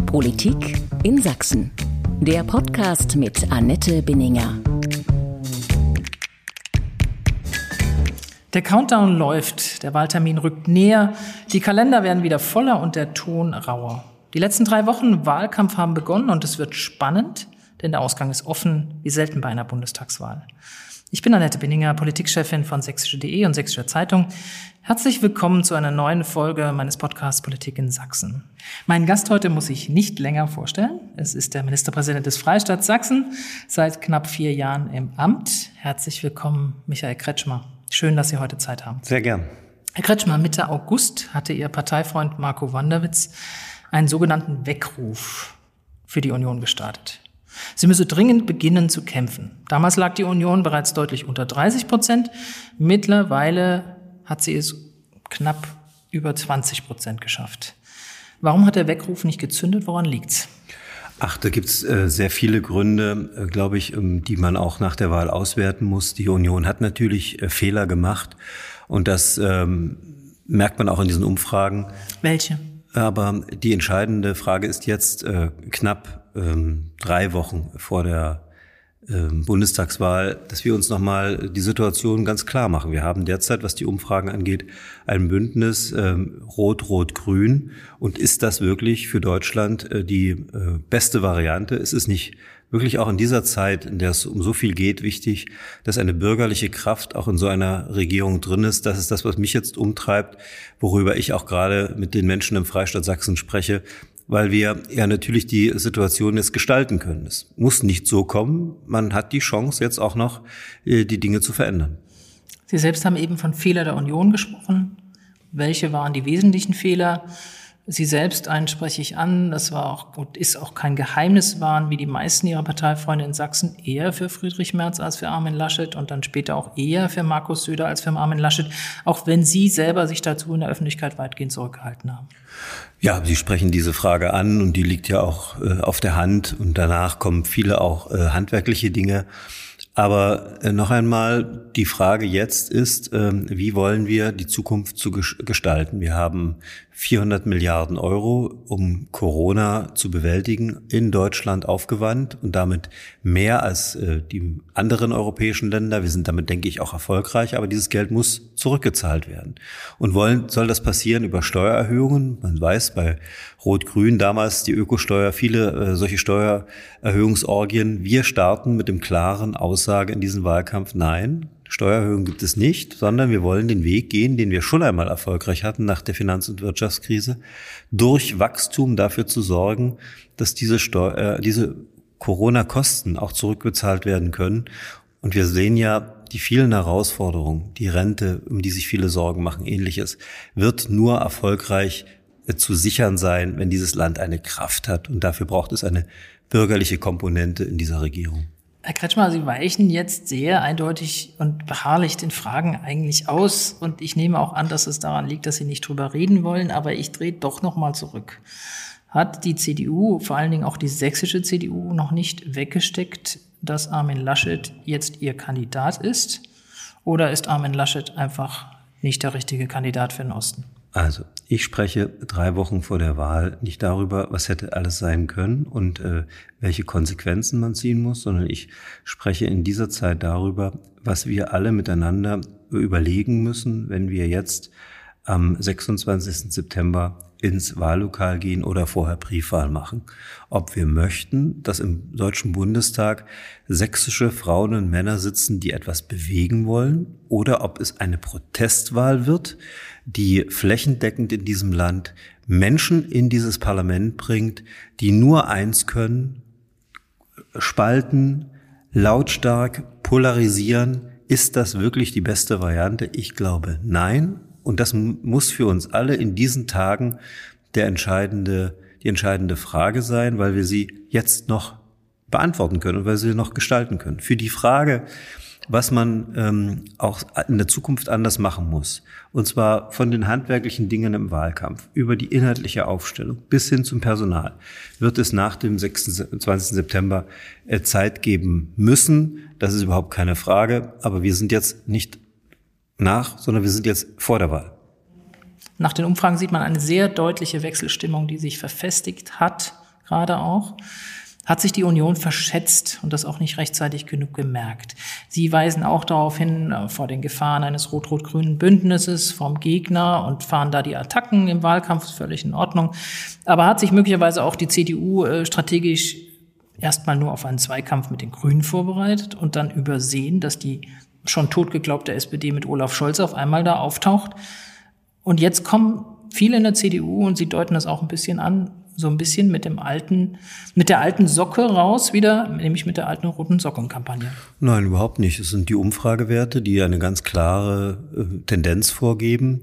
Politik in Sachsen. Der Podcast mit Annette Binninger. Der Countdown läuft, der Wahltermin rückt näher, die Kalender werden wieder voller und der Ton rauer. Die letzten 3 Wochen Wahlkampf haben begonnen und es wird spannend, denn der Ausgang ist offen, wie selten bei einer Bundestagswahl. Ich bin Annette Binninger, Politikchefin von sächsische.de und Sächsische Zeitung. Herzlich willkommen zu einer neuen Folge meines Podcasts Politik in Sachsen. Mein Gast heute muss ich nicht länger vorstellen. Es ist der Ministerpräsident des Freistaats Sachsen, seit knapp 4 Jahren im Amt. Herzlich willkommen, Michael Kretschmer. Schön, dass Sie heute Zeit haben. Sehr gern. Herr Kretschmer, Mitte August hatte Ihr Parteifreund Marco Wanderwitz einen sogenannten Weckruf für die Union gestartet. Sie müsse dringend beginnen zu kämpfen. Damals lag die Union bereits deutlich unter 30%. Mittlerweile hat sie es knapp über 20% geschafft. Warum hat der Weckruf nicht gezündet? Woran liegt's? Da gibt's sehr viele Gründe, glaube ich, die man auch nach der Wahl auswerten muss. Die Union hat natürlich Fehler gemacht und das merkt man auch in diesen Umfragen. Welche? Aber die entscheidende Frage ist jetzt knapp 3 Wochen vor der Bundestagswahl, dass wir uns nochmal die Situation ganz klar machen. Wir haben derzeit, was die Umfragen angeht, ein Bündnis Rot-Rot-Grün. Und ist das wirklich für Deutschland die beste Variante? Es ist nicht wirklich auch in dieser Zeit, in der es um so viel geht, wichtig, dass eine bürgerliche Kraft auch in so einer Regierung drin ist. Das ist das, was mich jetzt umtreibt, worüber ich auch gerade mit den Menschen im Freistaat Sachsen spreche, weil wir ja natürlich die Situation jetzt gestalten können. Es muss nicht so kommen. Man hat die Chance, jetzt auch noch die Dinge zu verändern. Sie selbst haben eben von Fehler der Union gesprochen. Welche waren die wesentlichen Fehler? Sie selbst, einen spreche ich an, das war auch und ist auch kein Geheimnis, waren wie die meisten Ihrer Parteifreunde in Sachsen eher für Friedrich Merz als für Armin Laschet und dann später auch eher für Markus Söder als für Armin Laschet, auch wenn Sie selber sich dazu in der Öffentlichkeit weitgehend zurückgehalten haben. Ja, Sie sprechen diese Frage an und die liegt ja auch auf der Hand und danach kommen viele auch handwerkliche Dinge. Aber noch einmal, die Frage jetzt ist, wie wollen wir die Zukunft gestalten? Wir haben 400 Milliarden Euro, um Corona zu bewältigen, in Deutschland aufgewandt und damit mehr als die anderen europäischen Länder. Wir sind damit, denke ich, auch erfolgreich, aber dieses Geld muss zurückgezahlt werden. Und soll das passieren über Steuererhöhungen? Man weiß, bei Rot-Grün damals die Ökosteuer, viele solche Steuererhöhungsorgien. Wir starten mit dem klaren Aussage in diesem Wahlkampf, nein, Steuererhöhungen gibt es nicht, sondern wir wollen den Weg gehen, den wir schon einmal erfolgreich hatten nach der Finanz- und Wirtschaftskrise, durch Wachstum dafür zu sorgen, dass diese Corona-Kosten auch zurückbezahlt werden können. Und wir sehen ja die vielen Herausforderungen, die Rente, um die sich viele Sorgen machen, Ähnliches, wird nur erfolgreich zu sichern sein, wenn dieses Land eine Kraft hat. Und dafür braucht es eine bürgerliche Komponente in dieser Regierung. Herr Kretschmer, Sie weichen jetzt sehr eindeutig und beharrlich den Fragen eigentlich aus. Und ich nehme auch an, dass es daran liegt, dass Sie nicht drüber reden wollen. Aber ich drehe doch noch mal zurück. Hat die CDU, vor allen Dingen auch die sächsische CDU, noch nicht weggesteckt, dass Armin Laschet jetzt ihr Kandidat ist? Oder ist Armin Laschet einfach nicht der richtige Kandidat für den Osten? Also, ich spreche 3 Wochen vor der Wahl nicht darüber, was hätte alles sein können und welche Konsequenzen man ziehen muss, sondern ich spreche in dieser Zeit darüber, was wir alle miteinander überlegen müssen, wenn wir jetzt am 26. September ins Wahllokal gehen oder vorher Briefwahl machen. Ob wir möchten, dass im Deutschen Bundestag sächsische Frauen und Männer sitzen, die etwas bewegen wollen, oder ob es eine Protestwahl wird, die flächendeckend in diesem Land Menschen in dieses Parlament bringt, die nur eins können: spalten, lautstark, polarisieren. Ist das wirklich die beste Variante? Ich glaube, nein. Und das muss für uns alle in diesen Tagen die entscheidende Frage sein, weil wir sie jetzt noch beantworten können und weil wir sie noch gestalten können. Für die Frage, was man auch in der Zukunft anders machen muss, und zwar von den handwerklichen Dingen im Wahlkampf über die inhaltliche Aufstellung bis hin zum Personal, wird es nach dem 26. September Zeit geben müssen. Das ist überhaupt keine Frage, aber wir sind jetzt nicht sondern wir sind jetzt vor der Wahl. Nach den Umfragen sieht man eine sehr deutliche Wechselstimmung, die sich verfestigt hat, gerade auch, hat sich die Union verschätzt und das auch nicht rechtzeitig genug gemerkt. Sie weisen auch darauf hin, vor den Gefahren eines rot-rot-grünen Bündnisses vom Gegner und fahren da die Attacken im Wahlkampf, ist völlig in Ordnung. Aber hat sich möglicherweise auch die CDU strategisch erstmal nur auf einen Zweikampf mit den Grünen vorbereitet und dann übersehen, dass die schon totgeglaubte SPD mit Olaf Scholz auf einmal da auftaucht. Und jetzt kommen viele in der CDU und sie deuten das auch ein bisschen an, so ein bisschen mit der alten Socke raus wieder, nämlich mit der alten roten Sockenkampagne. Nein, überhaupt nicht. Es sind die Umfragewerte, die eine ganz klare Tendenz vorgeben.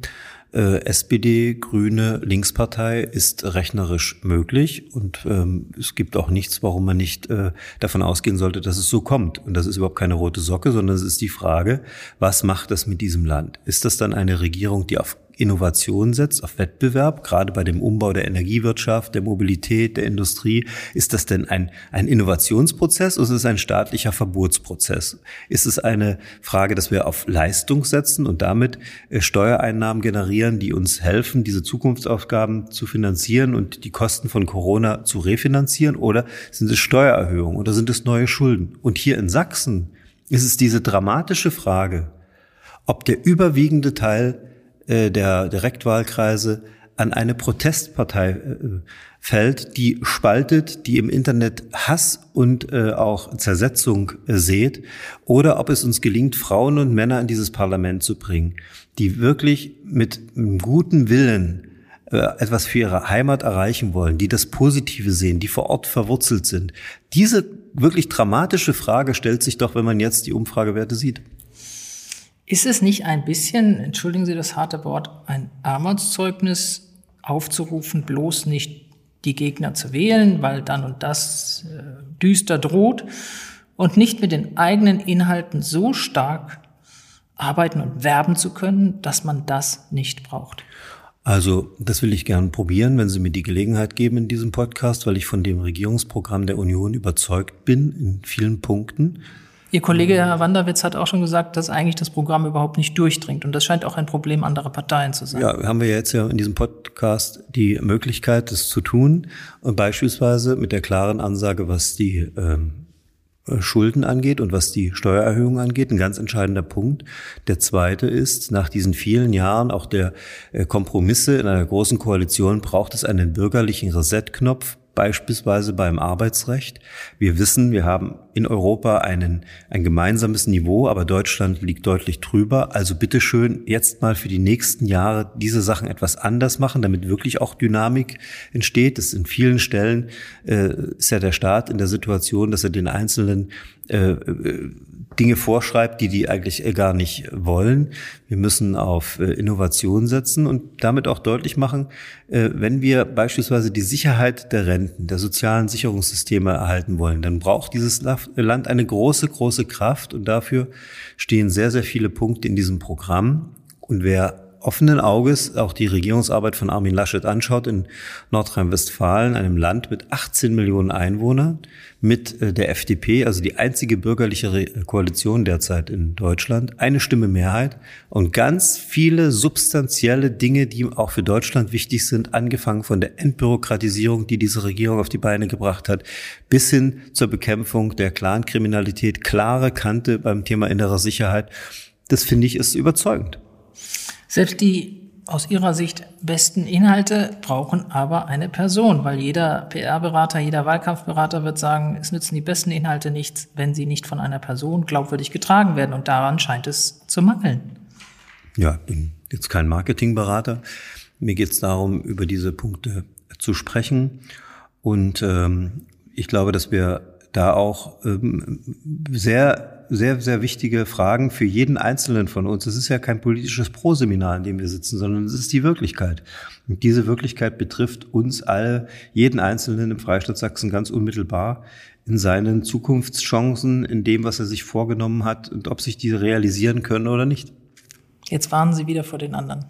SPD, Grüne, Linkspartei ist rechnerisch möglich und es gibt auch nichts, warum man nicht davon ausgehen sollte, dass es so kommt. Und das ist überhaupt keine rote Socke, sondern es ist die Frage, was macht das mit diesem Land? Ist das dann eine Regierung, die auf Innovation setzt, auf Wettbewerb, gerade bei dem Umbau der Energiewirtschaft, der Mobilität, der Industrie? Ist das denn ein Innovationsprozess oder ist es ein staatlicher Verbotsprozess? Ist es eine Frage, dass wir auf Leistung setzen und damit Steuereinnahmen generieren, die uns helfen, diese Zukunftsaufgaben zu finanzieren und die Kosten von Corona zu refinanzieren? Oder sind es Steuererhöhungen oder sind es neue Schulden? Und hier in Sachsen ist es diese dramatische Frage, ob der überwiegende Teil der Direktwahlkreise an eine Protestpartei fällt, die spaltet, die im Internet Hass und auch Zersetzung sät, oder ob es uns gelingt, Frauen und Männer in dieses Parlament zu bringen, die wirklich mit einem guten Willen etwas für ihre Heimat erreichen wollen, die das Positive sehen, die vor Ort verwurzelt sind. Diese wirklich dramatische Frage stellt sich doch, wenn man jetzt die Umfragewerte sieht. Ist es nicht ein bisschen, entschuldigen Sie das harte Wort, ein Armutszeugnis aufzurufen, bloß nicht die Gegner zu wählen, weil dann und das düster droht und nicht mit den eigenen Inhalten so stark arbeiten und werben zu können, dass man das nicht braucht? Also, das will ich gern probieren, wenn Sie mir die Gelegenheit geben in diesem Podcast, weil ich von dem Regierungsprogramm der Union überzeugt bin in vielen Punkten. Ihr Kollege Herr Wanderwitz hat auch schon gesagt, dass eigentlich das Programm überhaupt nicht durchdringt. Und das scheint auch ein Problem anderer Parteien zu sein. Ja, haben wir jetzt ja in diesem Podcast die Möglichkeit, das zu tun. Und beispielsweise mit der klaren Ansage, was die Schulden angeht und was die Steuererhöhung angeht, ein ganz entscheidender Punkt. Der zweite ist, nach diesen vielen Jahren auch der Kompromisse in einer großen Koalition braucht es einen bürgerlichen Reset-Knopf, beispielsweise beim Arbeitsrecht. Wir wissen, wir haben in Europa ein gemeinsames Niveau, aber Deutschland liegt deutlich drüber. Also bitteschön jetzt mal für die nächsten Jahre diese Sachen etwas anders machen, damit wirklich auch Dynamik entsteht. Das in vielen Stellen ist ja der Staat in der Situation, dass er den Einzelnen Dinge vorschreibt, die eigentlich gar nicht wollen. Wir müssen auf Innovation setzen und damit auch deutlich machen, wenn wir beispielsweise die Sicherheit der Renten, der sozialen Sicherungssysteme erhalten wollen, dann braucht dieses Land eine große, große Kraft und dafür stehen sehr, sehr viele Punkte in diesem Programm. Und wer offenen Auges auch die Regierungsarbeit von Armin Laschet anschaut in Nordrhein-Westfalen, einem Land mit 18 Millionen Einwohnern, mit der FDP, also die einzige bürgerliche Koalition derzeit in Deutschland, eine Stimme Mehrheit und ganz viele substanzielle Dinge, die auch für Deutschland wichtig sind, angefangen von der Entbürokratisierung, die diese Regierung auf die Beine gebracht hat, bis hin zur Bekämpfung der Clankriminalität, klare Kante beim Thema innerer Sicherheit. Das finde ich ist überzeugend. Selbst die aus Ihrer Sicht besten Inhalte brauchen aber eine Person, weil jeder PR-Berater, jeder Wahlkampfberater wird sagen, es nützen die besten Inhalte nichts, wenn sie nicht von einer Person glaubwürdig getragen werden. Und daran scheint es zu mangeln. Ja, ich bin jetzt kein Marketingberater. Mir geht es darum, über diese Punkte zu sprechen. Und ich glaube, dass wir da auch sehr wichtige Fragen für jeden Einzelnen von uns. Es ist ja kein politisches Proseminar, in dem wir sitzen, sondern es ist die Wirklichkeit. Und diese Wirklichkeit betrifft uns alle, jeden Einzelnen im Freistaat Sachsen ganz unmittelbar in seinen Zukunftschancen, in dem, was er sich vorgenommen hat und ob sich diese realisieren können oder nicht. Jetzt warnen Sie wieder vor den anderen.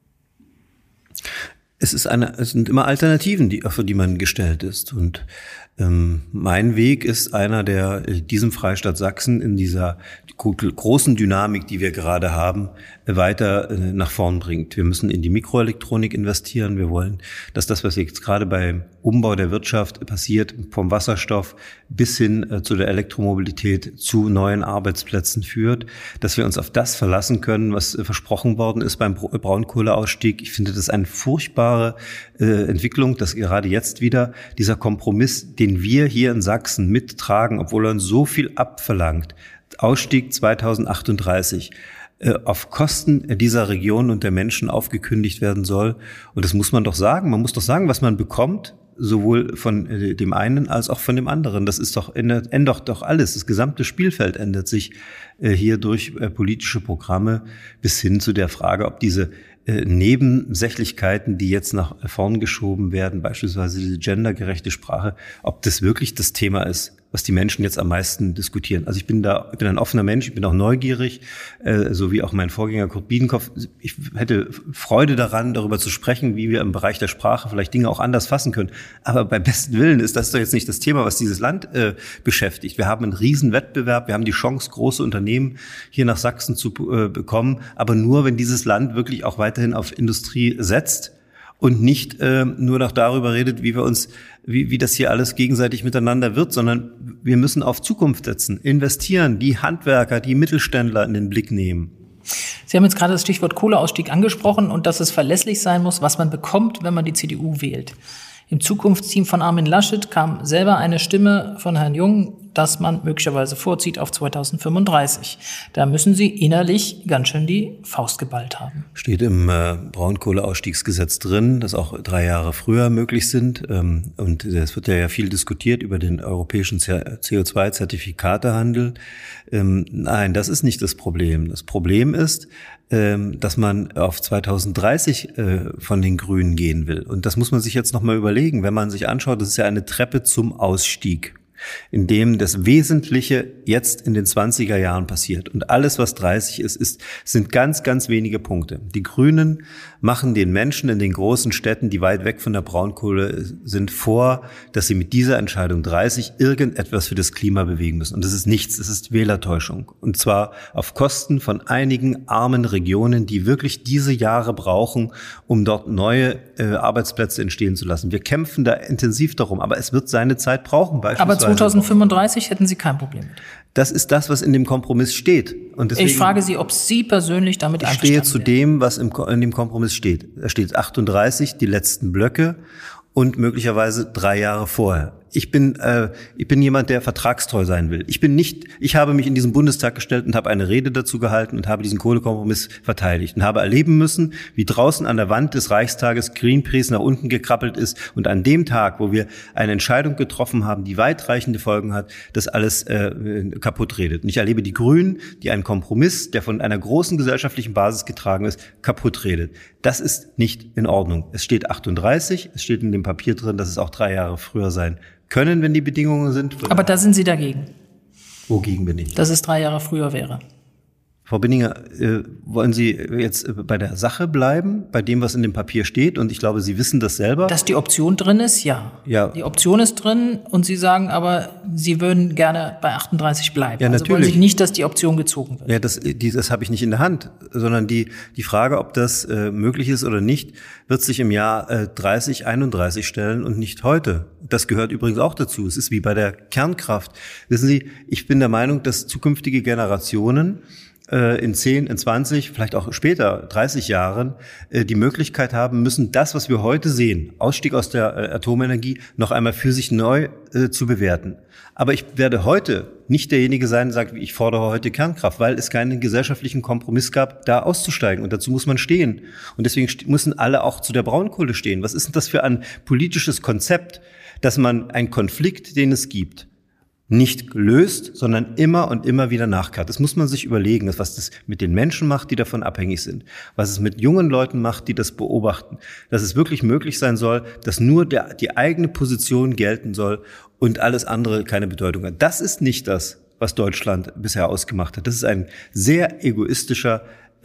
Es sind immer Alternativen, für die man gestellt ist. Und mein Weg ist einer, der diesem Freistaat Sachsen in dieser großen Dynamik, die wir gerade haben, weiter nach vorn bringt. Wir müssen in die Mikroelektronik investieren. Wir wollen, dass das, was jetzt gerade bei Umbau der Wirtschaft passiert, vom Wasserstoff bis hin zu der Elektromobilität zu neuen Arbeitsplätzen führt, dass wir uns auf das verlassen können, was versprochen worden ist beim Braunkohleausstieg. Ich finde das eine furchtbare Entwicklung, dass gerade jetzt wieder dieser Kompromiss, den wir hier in Sachsen mittragen, obwohl er uns so viel abverlangt, Ausstieg 2038, auf Kosten dieser Region und der Menschen aufgekündigt werden soll. Und das muss man doch sagen. Man muss doch sagen, was man bekommt, sowohl von dem einen als auch von dem anderen. Das ist doch, ändert doch alles. Das gesamte Spielfeld ändert sich hier durch politische Programme bis hin zu der Frage, ob diese Nebensächlichkeiten, die jetzt nach vorn geschoben werden, beispielsweise diese gendergerechte Sprache, ob das wirklich das Thema ist, was die Menschen jetzt am meisten diskutieren. Also ich bin ein offener Mensch, ich bin auch neugierig, so wie auch mein Vorgänger Kurt Biedenkopf. Ich hätte Freude daran, darüber zu sprechen, wie wir im Bereich der Sprache vielleicht Dinge auch anders fassen können. Aber bei besten Willen ist das doch jetzt nicht das Thema, was dieses Land beschäftigt. Wir haben einen riesen Wettbewerb, wir haben die Chance, große Unternehmen hier nach Sachsen zu bekommen, aber nur, wenn dieses Land wirklich auch weiterhin auf Industrie setzt und nicht nur noch darüber redet, wie das hier alles gegenseitig miteinander wird, sondern wir müssen auf Zukunft setzen, investieren, die Handwerker, die Mittelständler in den Blick nehmen. Sie haben jetzt gerade das Stichwort Kohleausstieg angesprochen und dass es verlässlich sein muss, was man bekommt, wenn man die CDU wählt. Im Zukunftsteam von Armin Laschet kam selber eine Stimme von Herrn Jung, dass man möglicherweise vorzieht auf 2035. Da müssen Sie innerlich ganz schön die Faust geballt haben. Steht im Braunkohleausstiegsgesetz drin, dass auch 3 Jahre früher möglich sind. Und es wird ja viel diskutiert über den europäischen CO2-Zertifikatehandel. Nein, das ist nicht das Problem. Das Problem ist, dass man auf 2030 von den Grünen gehen will. Und das muss man sich jetzt nochmal überlegen. Wenn man sich anschaut, das ist ja eine Treppe zum Ausstieg, in dem das Wesentliche jetzt in den 20er Jahren passiert. Und alles, was 30 ist, sind ganz, ganz wenige Punkte. Die Grünen machen den Menschen in den großen Städten, die weit weg von der Braunkohle sind, vor, dass sie mit dieser Entscheidung 30 irgendetwas für das Klima bewegen müssen. Und das ist nichts, das ist Wählertäuschung. Und zwar auf Kosten von einigen armen Regionen, die wirklich diese Jahre brauchen, um dort neue Arbeitsplätze entstehen zu lassen. Wir kämpfen da intensiv darum, aber es wird seine Zeit brauchen. Aber 2035 hätten Sie kein Problem mit. Das ist das, was in dem Kompromiss steht. Und deswegen, ich frage Sie, ob Sie persönlich damit einverstanden sind. Ich stehe zu dem, was in dem Kompromiss steht. Da steht 38, die letzten Blöcke und möglicherweise 3 Jahre vorher. Ich bin jemand, der vertragstreu sein will. Ich habe mich in diesen Bundestag gestellt und habe eine Rede dazu gehalten und habe diesen Kohlekompromiss verteidigt und habe erleben müssen, wie draußen an der Wand des Reichstages Greenpeace nach unten gekrabbelt ist und an dem Tag, wo wir eine Entscheidung getroffen haben, die weitreichende Folgen hat, das alles kaputt redet. Und ich erlebe die Grünen, die einen Kompromiss, der von einer großen gesellschaftlichen Basis getragen ist, kaputt redet. Das ist nicht in Ordnung. Es steht 38, es steht in dem Papier drin, dass es auch 3 Jahre früher sein können, wenn die Bedingungen sind. Aber da sind Sie dagegen. Wogegen bin ich? Dass es 3 Jahre früher wäre. Frau Binninger, wollen Sie jetzt bei der Sache bleiben, bei dem, was in dem Papier steht? Und ich glaube, Sie wissen das selber. Dass die Option drin ist, ja. Die Option ist drin und Sie sagen aber, Sie würden gerne bei 38 bleiben. Ja, also natürlich. wollen Sie nicht, dass die Option gezogen wird. Ja, das habe ich nicht in der Hand, sondern die Frage, ob das möglich ist oder nicht, wird sich im Jahr 31 stellen und nicht heute. Das gehört übrigens auch dazu. Es ist wie bei der Kernkraft. Wissen Sie, ich bin der Meinung, dass zukünftige Generationen in 10, in 20, vielleicht auch später, 30 Jahren, die Möglichkeit haben müssen, das, was wir heute sehen, Ausstieg aus der Atomenergie, noch einmal für sich neu zu bewerten. Aber ich werde heute nicht derjenige sein, der sagt, ich fordere heute Kernkraft, weil es keinen gesellschaftlichen Kompromiss gab, da auszusteigen. Und dazu muss man stehen. Und deswegen müssen alle auch zu der Braunkohle stehen. Was ist denn das für ein politisches Konzept, dass man einen Konflikt, den es gibt, nicht löst, sondern immer und immer wieder nachkarrt. Das muss man sich überlegen, was das mit den Menschen macht, die davon abhängig sind, was es mit jungen Leuten macht, die das beobachten, dass es wirklich möglich sein soll, dass nur die eigene Position gelten soll und alles andere keine Bedeutung hat. Das ist nicht das, was Deutschland bisher ausgemacht hat. Das ist ein sehr egoistischer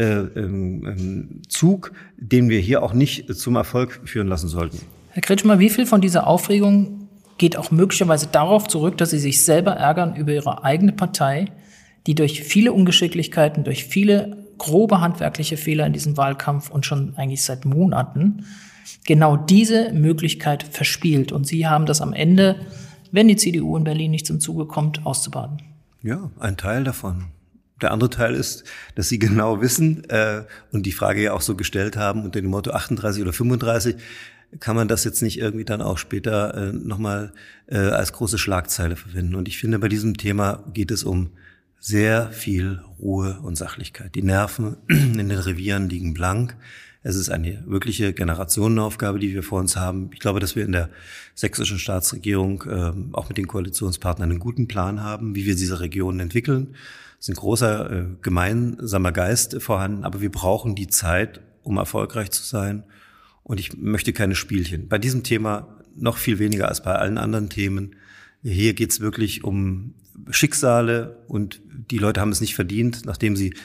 Zug, den wir hier auch nicht zum Erfolg führen lassen sollten. Herr Kretschmer, wie viel von dieser Aufregung geht auch möglicherweise darauf zurück, dass Sie sich selber ärgern über Ihre eigene Partei, die durch viele Ungeschicklichkeiten, durch viele grobe handwerkliche Fehler in diesem Wahlkampf und schon eigentlich seit Monaten genau diese Möglichkeit verspielt. Und Sie haben das am Ende, wenn die CDU in Berlin nicht zum Zuge kommt, auszubaden. Ja, ein Teil davon. Der andere Teil ist, dass Sie genau wissen und die Frage ja auch so gestellt haben unter dem Motto 38 oder 35, kann man das jetzt nicht irgendwie dann auch später nochmal als große Schlagzeile verwenden. Und ich finde, bei diesem Thema geht es um sehr viel Ruhe und Sachlichkeit. Die Nerven in den Revieren liegen blank. Es ist eine wirkliche Generationenaufgabe, die wir vor uns haben. Ich glaube, dass wir in der sächsischen Staatsregierung auch mit den Koalitionspartnern einen guten Plan haben, wie wir diese Regionen entwickeln. Es ist ein großer gemeinsamer Geist vorhanden, aber wir brauchen die Zeit, um erfolgreich zu sein. Und ich möchte keine Spielchen. Bei diesem Thema noch viel weniger als bei allen anderen Themen. Hier geht es wirklich um Schicksale und die Leute haben es nicht verdient, nachdem sie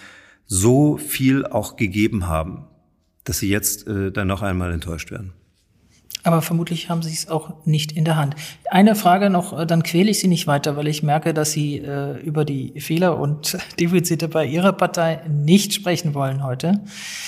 so viel auch gegeben haben, dass sie jetzt dann noch einmal enttäuscht werden. Aber vermutlich haben Sie es auch nicht in der Hand. Eine Frage noch, dann quäle ich Sie nicht weiter, weil ich merke, dass Sie über die Fehler und Defizite bei Ihrer Partei nicht sprechen wollen heute.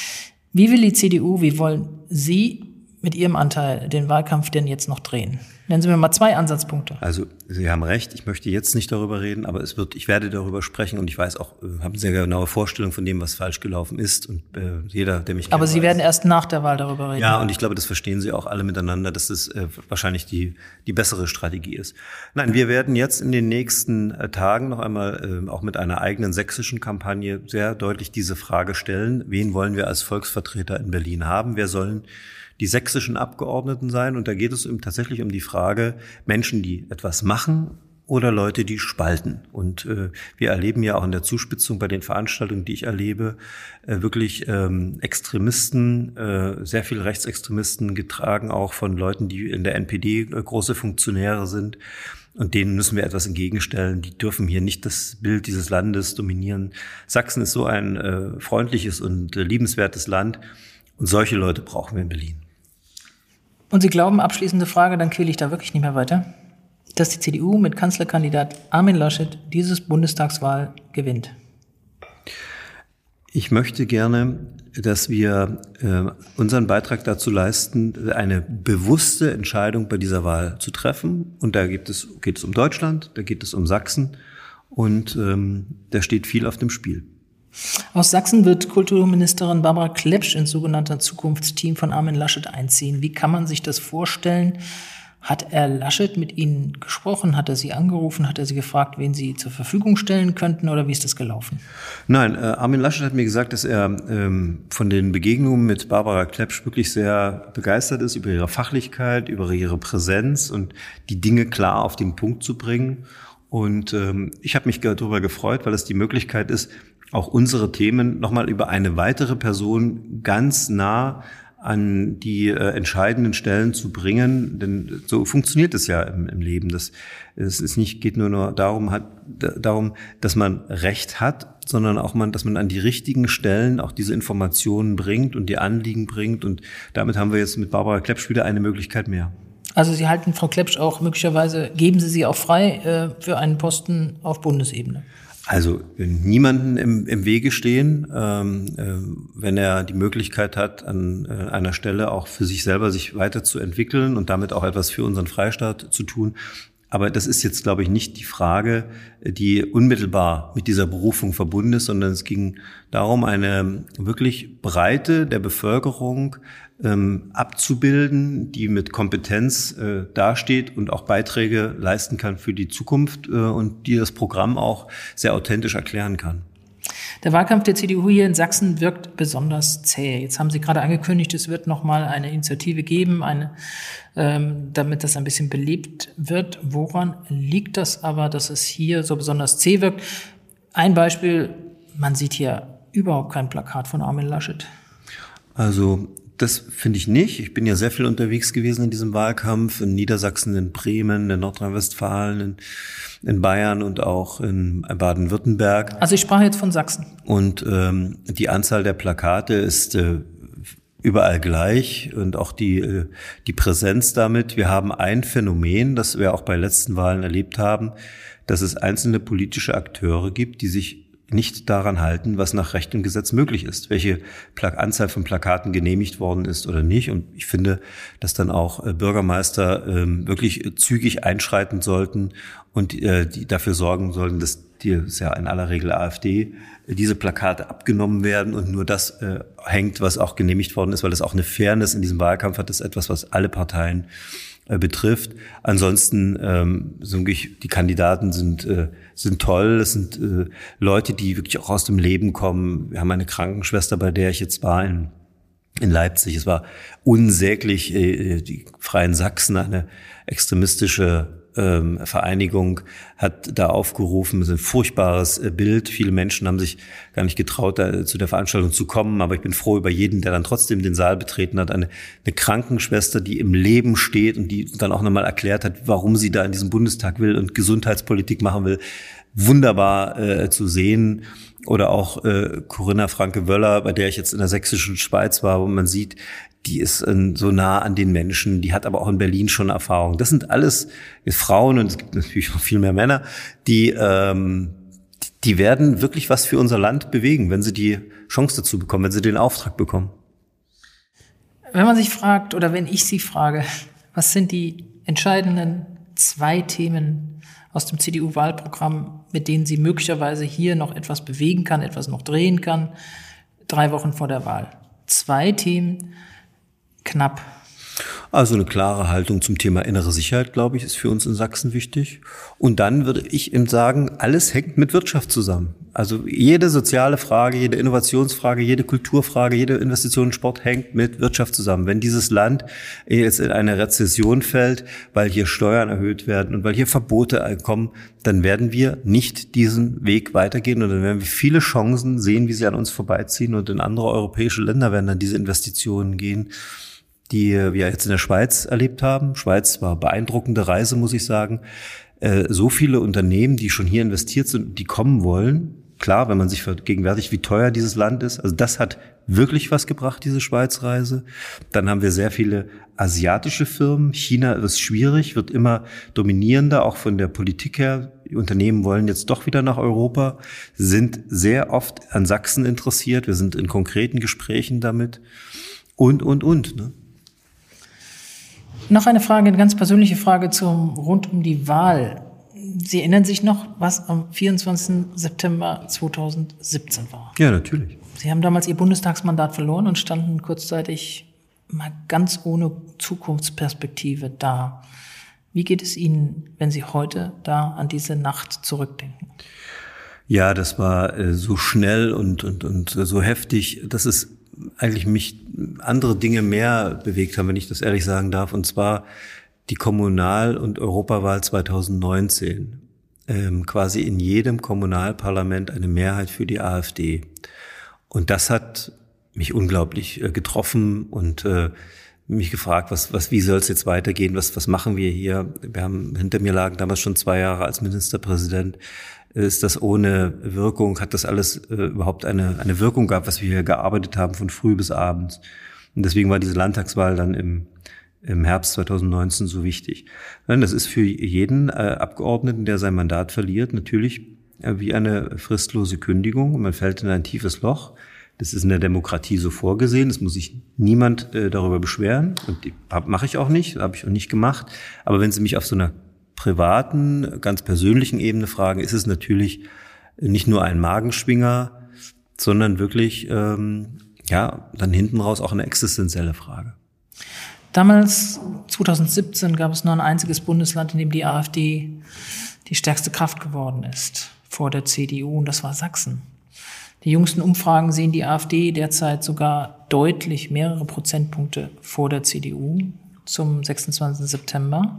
Wie will die CDU, wie wollen Sie mit Ihrem Anteil den Wahlkampf denn jetzt noch drehen? Nennen Sie mir mal 2 Ansatzpunkte. Also Sie haben recht, ich möchte jetzt nicht darüber reden, aber ich werde darüber sprechen und ich weiß auch, habe eine sehr genaue Vorstellung von dem, was falsch gelaufen ist und jeder, der mich kennt, aber Sie werden erst nach der Wahl darüber reden. Ja, und ich glaube, das verstehen Sie auch alle miteinander, dass das wahrscheinlich die bessere Strategie ist. Nein, wir werden jetzt in den nächsten Tagen noch einmal auch mit einer eigenen sächsischen Kampagne sehr deutlich diese Frage stellen, wen wollen wir als Volksvertreter in Berlin haben, wer sollen die sächsischen Abgeordneten sein. Und da geht es tatsächlich um die Frage, Menschen, die etwas machen oder Leute, die spalten. Und wir erleben ja auch in der Zuspitzung bei den Veranstaltungen, die ich erlebe, wirklich Extremisten, sehr viele Rechtsextremisten, getragen auch von Leuten, die in der NPD große Funktionäre sind. Und denen müssen wir etwas entgegenstellen. Die dürfen hier nicht das Bild dieses Landes dominieren. Sachsen ist so ein freundliches und liebenswertes Land. Und solche Leute brauchen wir in Berlin. Und Sie glauben, abschließende Frage, dann quäle ich da wirklich nicht mehr weiter, dass die CDU mit Kanzlerkandidat Armin Laschet dieses Bundestagswahl gewinnt? Ich möchte gerne, dass wir unseren Beitrag dazu leisten, eine bewusste Entscheidung bei dieser Wahl zu treffen. Und da geht es um Deutschland, da geht es um Sachsen und da steht viel auf dem Spiel. Aus Sachsen wird Kulturministerin Barbara Klepsch ins sogenannte Zukunftsteam von Armin Laschet einziehen. Wie kann man sich das vorstellen? Hat Herr Laschet mit Ihnen gesprochen? Hat er Sie angerufen? Hat er Sie gefragt, wen Sie zur Verfügung stellen könnten? Oder wie ist das gelaufen? Nein, Armin Laschet hat mir gesagt, dass er von den Begegnungen mit Barbara Klepsch wirklich sehr begeistert ist über ihre Fachlichkeit, über ihre Präsenz und die Dinge klar auf den Punkt zu bringen. Und ich habe mich darüber gefreut, weil es die Möglichkeit ist, auch unsere Themen nochmal über eine weitere Person ganz nah an die entscheidenden Stellen zu bringen, denn so funktioniert es ja im Leben. Geht nur darum, dass man Recht hat, sondern auch dass man an die richtigen Stellen auch diese Informationen bringt und die Anliegen bringt. Und damit haben wir jetzt mit Barbara Klepsch wieder eine Möglichkeit mehr. Also Sie halten Frau Klepsch auch möglicherweise, geben Sie sie auch frei für einen Posten auf Bundesebene? Also niemanden im Wege stehen, wenn er die Möglichkeit hat, an einer Stelle auch für sich selber sich weiterzuentwickeln und damit auch etwas für unseren Freistaat zu tun. Aber das ist jetzt, glaube ich, nicht die Frage, die unmittelbar mit dieser Berufung verbunden ist, sondern es ging darum, eine wirklich Breite der Bevölkerung abzubilden, die mit Kompetenz dasteht und auch Beiträge leisten kann für die Zukunft und die das Programm auch sehr authentisch erklären kann. Der Wahlkampf der CDU hier in Sachsen wirkt besonders zäh. Jetzt haben Sie gerade angekündigt, es wird nochmal eine Initiative geben, damit das ein bisschen belebt wird. Woran liegt das aber, dass es hier so besonders zäh wirkt? Ein Beispiel, man sieht hier überhaupt kein Plakat von Armin Laschet. Also das finde ich nicht. Ich bin ja sehr viel unterwegs gewesen in diesem Wahlkampf, in Niedersachsen, in Bremen, in Nordrhein-Westfalen, in Bayern und auch in Baden-Württemberg. Also ich sprach jetzt von Sachsen. Und die Anzahl der Plakate ist überall gleich und auch die Präsenz damit. Wir haben ein Phänomen, das wir auch bei letzten Wahlen erlebt haben, dass es einzelne politische Akteure gibt, die sich nicht daran halten, was nach Recht und Gesetz möglich ist, welche Anzahl von Plakaten genehmigt worden ist oder nicht. Und ich finde, dass dann auch Bürgermeister wirklich zügig einschreiten sollten und die dafür sorgen sollten, dass die ist ja in aller Regel AfD, diese Plakate abgenommen werden und nur das hängt, was auch genehmigt worden ist, weil es auch eine Fairness in diesem Wahlkampf hat. Das ist etwas, was alle Parteien betrifft. Ansonsten die Kandidaten sind toll. Das sind Leute, die wirklich auch aus dem Leben kommen. Wir haben eine Krankenschwester, bei der ich jetzt war in Leipzig. Es war unsäglich. Die Freien Sachsen, eine extremistische Vereinigung, hat da aufgerufen. Es ist ein furchtbares Bild. Viele Menschen haben sich gar nicht getraut, da zu der Veranstaltung zu kommen. Aber ich bin froh über jeden, der dann trotzdem den Saal betreten hat. Eine Krankenschwester, die im Leben steht und die dann auch nochmal erklärt hat, warum sie da in diesem Bundestag will und Gesundheitspolitik machen will. Wunderbar zu sehen. Oder auch Corinna Franke-Wöller, bei der ich jetzt in der sächsischen Schweiz war, wo man sieht, die ist so nah an den Menschen, die hat aber auch in Berlin schon Erfahrung. Das sind alles Frauen und es gibt natürlich noch viel mehr Männer, die werden wirklich was für unser Land bewegen, wenn sie die Chance dazu bekommen, wenn sie den Auftrag bekommen. Wenn man sich fragt oder wenn ich Sie frage, was sind die entscheidenden 2 Themen aus dem CDU-Wahlprogramm, mit denen sie möglicherweise hier noch etwas bewegen kann, etwas noch drehen kann, 3 Wochen vor der Wahl? 2 Themen, knapp. Also eine klare Haltung zum Thema innere Sicherheit, glaube ich, ist für uns in Sachsen wichtig. Und dann würde ich eben sagen, alles hängt mit Wirtschaft zusammen. Also jede soziale Frage, jede Innovationsfrage, jede Kulturfrage, jede Investition in Sport hängt mit Wirtschaft zusammen. Wenn dieses Land jetzt in eine Rezession fällt, weil hier Steuern erhöht werden und weil hier Verbote kommen, dann werden wir nicht diesen Weg weitergehen und dann werden wir viele Chancen sehen, wie sie an uns vorbeiziehen und in andere europäische Länder werden dann diese Investitionen gehen, die wir jetzt in der Schweiz erlebt haben. Schweiz war eine beeindruckende Reise, muss ich sagen. So viele Unternehmen, die schon hier investiert sind, die kommen wollen. Klar, wenn man sich vergegenwärtigt, wie teuer dieses Land ist. Also das hat wirklich was gebracht, diese Schweizreise. Dann haben wir sehr viele asiatische Firmen. China ist schwierig, wird immer dominierender, auch von der Politik her. Die Unternehmen wollen jetzt doch wieder nach Europa, sind sehr oft an Sachsen interessiert. Wir sind in konkreten Gesprächen damit. Und. Ne? Noch eine Frage, eine ganz persönliche Frage rund um die Wahl. Sie erinnern sich noch, was am 24. September 2017 war? Ja, natürlich. Sie haben damals Ihr Bundestagsmandat verloren und standen kurzzeitig mal ganz ohne Zukunftsperspektive da. Wie geht es Ihnen, wenn Sie heute da an diese Nacht zurückdenken? Ja, das war so schnell und so heftig, dass es eigentlich mich andere Dinge mehr bewegt haben, wenn ich das ehrlich sagen darf. Und zwar die Kommunal- und Europawahl 2019. Quasi in jedem Kommunalparlament eine Mehrheit für die AfD. Und das hat mich unglaublich getroffen und mich gefragt, wie soll es jetzt weitergehen? Was machen wir hier? Hinter mir lagen damals schon 2 Jahre als Ministerpräsident. Ist das ohne Wirkung? Hat das alles überhaupt eine Wirkung gehabt, was wir hier gearbeitet haben von früh bis abends? Und deswegen war diese Landtagswahl dann im Herbst 2019 so wichtig. Das ist für jeden Abgeordneten, der sein Mandat verliert, natürlich wie eine fristlose Kündigung. Und man fällt in ein tiefes Loch. Das ist in der Demokratie so vorgesehen. Es muss sich niemand darüber beschweren. Und mache ich auch nicht, habe ich auch nicht gemacht. Aber wenn Sie mich auf so einer privaten, ganz persönlichen Ebene fragen, ist es natürlich nicht nur ein Magenschwinger, sondern wirklich, dann hinten raus auch eine existenzielle Frage. Damals, 2017, gab es nur ein einziges Bundesland, in dem die AfD die stärkste Kraft geworden ist, vor der CDU, und das war Sachsen. Die jüngsten Umfragen sehen die AfD derzeit sogar deutlich mehrere Prozentpunkte vor der CDU zum 26. September.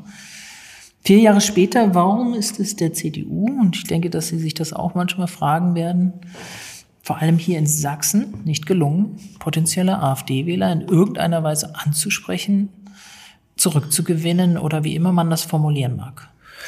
4 Jahre später, warum ist es der CDU? Und ich denke, dass Sie sich das auch manchmal fragen werden, vor allem hier in Sachsen nicht gelungen, potenzielle AfD-Wähler in irgendeiner Weise anzusprechen, zurückzugewinnen oder wie immer man das formulieren mag.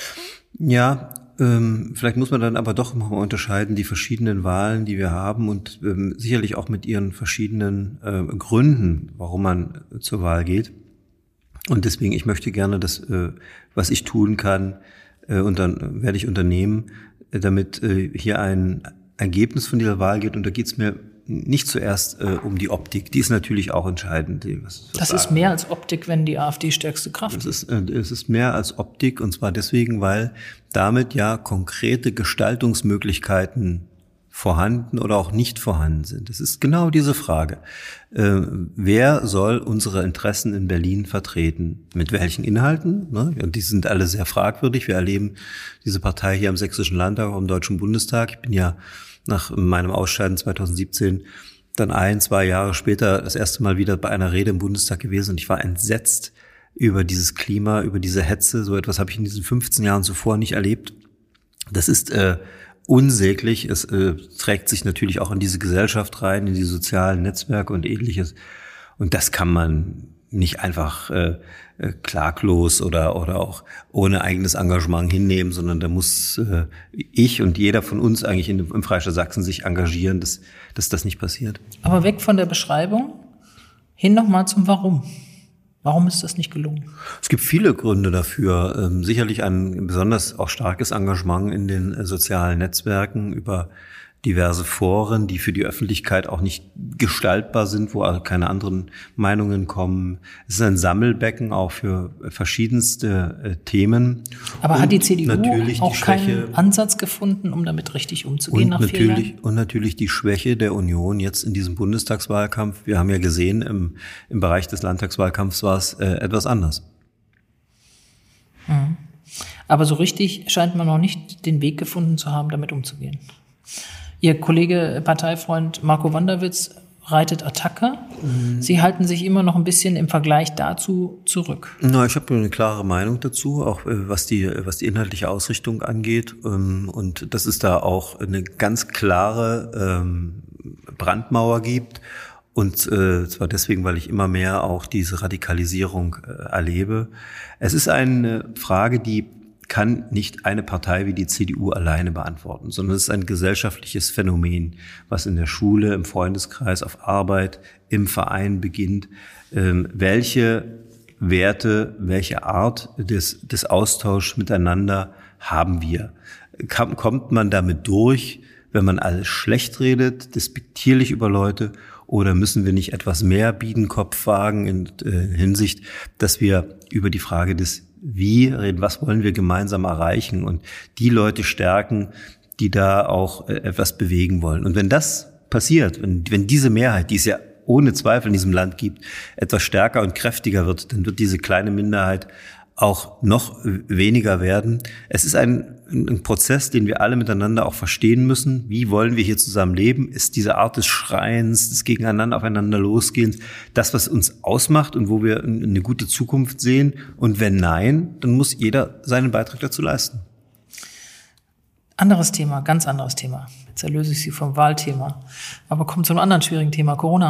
Ja, vielleicht muss man dann aber doch noch mal unterscheiden, die verschiedenen Wahlen, die wir haben und sicherlich auch mit ihren verschiedenen Gründen, warum man zur Wahl geht. Und deswegen, ich möchte gerne das, was ich tun kann, und dann werde ich unternehmen, damit hier ein Ergebnis von dieser Wahl geht. Und da geht es mir nicht zuerst um die Optik. Die ist natürlich auch entscheidend. Das ist mehr als Optik, wenn die AfD stärkste Kraft ist. Es ist mehr als Optik, und zwar deswegen, weil damit ja konkrete Gestaltungsmöglichkeiten vorhanden oder auch nicht vorhanden sind. Es ist genau diese Frage. Wer soll unsere Interessen in Berlin vertreten? Mit welchen Inhalten? Und die sind alle sehr fragwürdig. Wir erleben diese Partei hier im Sächsischen Landtag, auch im Deutschen Bundestag. Ich bin ja nach meinem Ausscheiden 2017 dann 1-2 Jahre später das erste Mal wieder bei einer Rede im Bundestag gewesen, und ich war entsetzt über dieses Klima, über diese Hetze. So etwas habe ich in diesen 15 Jahren zuvor nicht erlebt. Das ist unsäglich. Es trägt sich natürlich auch in diese Gesellschaft rein, in die sozialen Netzwerke und Ähnliches. Und das kann man nicht einfach klaglos oder auch ohne eigenes Engagement hinnehmen, sondern da muss ich und jeder von uns eigentlich im Freistaat Sachsen sich engagieren, dass das nicht passiert. Aber weg von der Beschreibung, hin nochmal zum Warum. Warum ist das nicht gelungen? Es gibt viele Gründe dafür. Sicherlich ein besonders auch starkes Engagement in den sozialen Netzwerken über diverse Foren, die für die Öffentlichkeit auch nicht gestaltbar sind, wo also keine anderen Meinungen kommen. Es ist ein Sammelbecken auch für verschiedenste Themen. Aber hat die CDU auch keinen Ansatz gefunden, um damit richtig umzugehen nach 4 Jahren? Und natürlich die Schwäche der Union jetzt in diesem Bundestagswahlkampf. Wir haben ja gesehen, im Bereich des Landtagswahlkampfs war es etwas anders. Aber so richtig scheint man noch nicht den Weg gefunden zu haben, damit umzugehen. Ihr Kollege, Parteifreund Marco Wanderwitz reitet Attacke. Sie halten sich immer noch ein bisschen im Vergleich dazu zurück. Na, ich habe eine klare Meinung dazu, auch was die inhaltliche Ausrichtung angeht. Und dass es da auch eine ganz klare Brandmauer gibt. Und zwar deswegen, weil ich immer mehr auch diese Radikalisierung erlebe. Es ist eine Frage, die kann nicht eine Partei wie die CDU alleine beantworten, sondern es ist ein gesellschaftliches Phänomen, was in der Schule, im Freundeskreis, auf Arbeit, im Verein beginnt. Welche Werte, welche Art des Austauschs miteinander haben wir? Kommt man damit durch, wenn man alles schlecht redet, despektierlich über Leute, oder müssen wir nicht etwas mehr Biedenkopf wagen in Hinsicht, dass wir über die Frage des Wie reden, was wollen wir gemeinsam erreichen und die Leute stärken, die da auch etwas bewegen wollen. Und wenn das passiert, wenn diese Mehrheit, die es ja ohne Zweifel in diesem Land gibt, etwas stärker und kräftiger wird, dann wird diese kleine Minderheit auch noch weniger werden. Es ist ein Prozess, den wir alle miteinander auch verstehen müssen. Wie wollen wir hier zusammen leben? Ist diese Art des Schreiens, des Gegeneinander aufeinander losgehens, das, was uns ausmacht und wo wir eine gute Zukunft sehen? Und wenn nein, dann muss jeder seinen Beitrag dazu leisten. Anderes Thema, ganz anderes Thema. Jetzt erlöse ich Sie vom Wahlthema. Aber kommt zu einem anderen schwierigen Thema, Corona.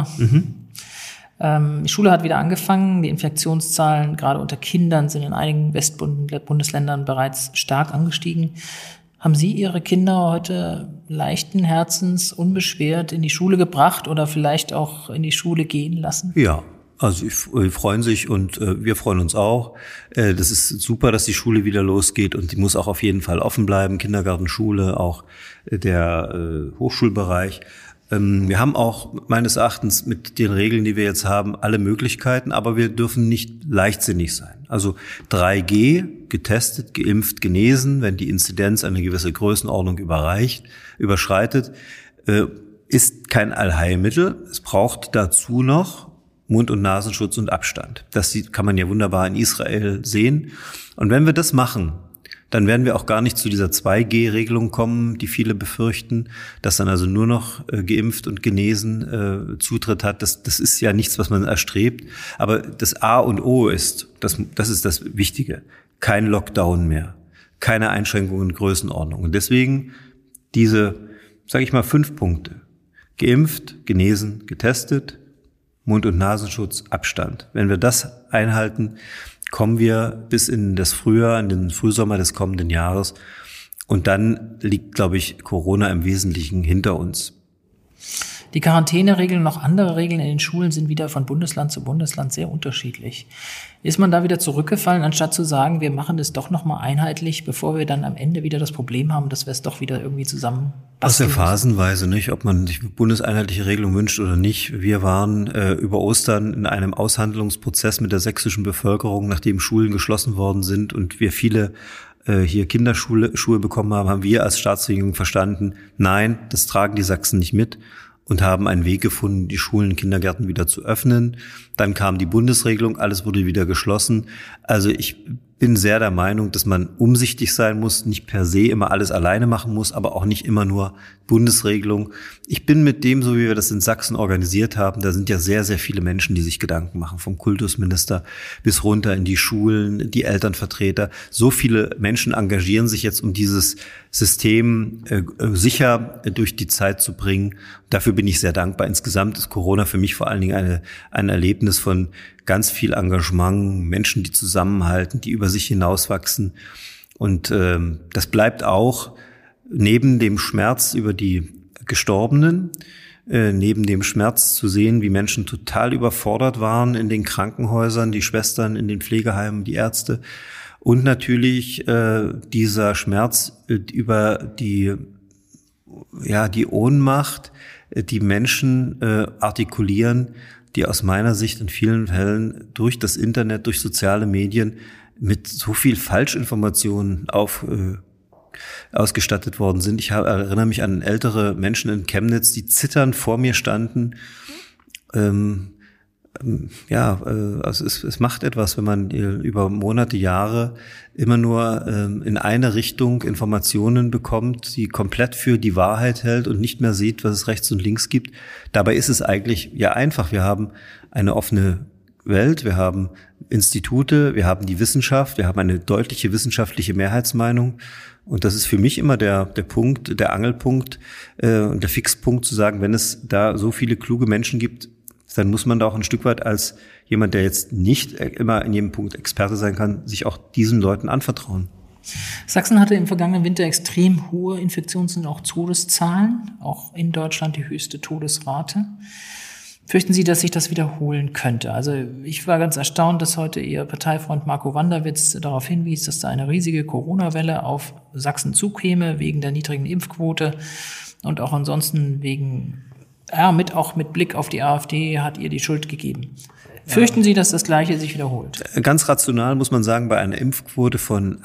Die Schule hat wieder angefangen. Die Infektionszahlen, gerade unter Kindern, sind in einigen Westbundesländern bereits stark angestiegen. Haben Sie Ihre Kinder heute leichten Herzens, unbeschwert in die Schule gebracht oder vielleicht auch in die Schule gehen lassen? Ja. Also die freuen sich und wir freuen uns auch. Das ist super, dass die Schule wieder losgeht und die muss auch auf jeden Fall offen bleiben. Kindergarten, Schule, auch der Hochschulbereich. Wir haben auch meines Erachtens mit den Regeln, die wir jetzt haben, alle Möglichkeiten, aber wir dürfen nicht leichtsinnig sein. Also 3G, getestet, geimpft, genesen, wenn die Inzidenz eine gewisse Größenordnung überschreitet, ist kein Allheilmittel. Es braucht dazu noch Mund- und Nasenschutz und Abstand. Das kann man ja wunderbar in Israel sehen. Und wenn wir das machen, dann werden wir auch gar nicht zu dieser 2G-Regelung kommen, die viele befürchten, dass dann also nur noch geimpft und genesen Zutritt hat. Das ist ja nichts, was man erstrebt. Aber das A und O ist, das ist das Wichtige, kein Lockdown mehr, keine Einschränkungen in Größenordnung. Und deswegen diese, sage ich mal, 5 Punkte. Geimpft, genesen, getestet, Mund- und Nasenschutz, Abstand. Wenn wir das einhalten, kommen wir bis in das Frühjahr, in den Frühsommer des kommenden Jahres. Und dann liegt, glaube ich, Corona im Wesentlichen hinter uns. Die Quarantäneregeln und noch andere Regeln in den Schulen sind wieder von Bundesland zu Bundesland sehr unterschiedlich. Ist man da wieder zurückgefallen, anstatt zu sagen, wir machen das doch nochmal einheitlich, bevor wir dann am Ende wieder das Problem haben, dass wir es doch wieder irgendwie zusammen basteln? Das ist ja phasenweise, nicht, ob man sich bundeseinheitliche Regelung wünscht oder nicht. Wir waren über Ostern in einem Aushandlungsprozess mit der sächsischen Bevölkerung, nachdem Schulen geschlossen worden sind und wir viele hier Kinderschuhe bekommen haben wir als Staatsregierung verstanden, nein, das tragen die Sachsen nicht mit und haben einen Weg gefunden, die Schulen und Kindergärten wieder zu öffnen. Dann kam die Bundesregelung, alles wurde wieder geschlossen. Also ich bin sehr der Meinung, dass man umsichtig sein muss, nicht per se immer alles alleine machen muss, aber auch nicht immer nur Bundesregelung. Ich bin mit dem, so wie wir das in Sachsen organisiert haben, da sind ja sehr, sehr viele Menschen, die sich Gedanken machen, vom Kultusminister bis runter in die Schulen, die Elternvertreter. So viele Menschen engagieren sich jetzt, um dieses System sicher durch die Zeit zu bringen. Dafür bin ich sehr dankbar. Insgesamt ist Corona für mich vor allen Dingen ein Erlebnis von ganz viel Engagement, Menschen, die zusammenhalten, die über sich hinauswachsen. Und das bleibt auch neben dem Schmerz über die Gestorbenen, neben dem Schmerz zu sehen, wie Menschen total überfordert waren in den Krankenhäusern, die Schwestern in den Pflegeheimen, die Ärzte. Und natürlich dieser Schmerz über die Ohnmacht, die Menschen artikulieren, die aus meiner Sicht in vielen Fällen durch das Internet, durch soziale Medien mit so viel Falschinformationen ausgestattet worden sind. Ich erinnere mich an ältere Menschen in Chemnitz, die zitternd vor mir standen. Also es macht etwas, wenn man über Monate, Jahre immer nur in eine Richtung Informationen bekommt, die komplett für die Wahrheit hält und nicht mehr sieht, was es rechts und links gibt. Dabei ist es eigentlich ja einfach. Wir haben eine offene Welt, wir haben Institute, wir haben die Wissenschaft, wir haben eine deutliche wissenschaftliche Mehrheitsmeinung. Und das ist für mich immer der Punkt, der Angelpunkt und der Fixpunkt zu sagen, wenn es da so viele kluge Menschen gibt, dann muss man da auch ein Stück weit als jemand, der jetzt nicht immer in jedem Punkt Experte sein kann, sich auch diesen Leuten anvertrauen. Sachsen hatte im vergangenen Winter extrem hohe Infektions- und auch Todeszahlen, auch in Deutschland die höchste Todesrate. Fürchten Sie, dass sich das wiederholen könnte? Also ich war ganz erstaunt, dass heute Ihr Parteifreund Marco Wanderwitz darauf hinwies, dass da eine riesige Corona-Welle auf Sachsen zukäme, wegen der niedrigen Impfquote und auch ansonsten mit Blick auf die AfD hat ihr die Schuld gegeben. Fürchten Sie, dass das Gleiche sich wiederholt? Ganz rational muss man sagen, bei einer Impfquote von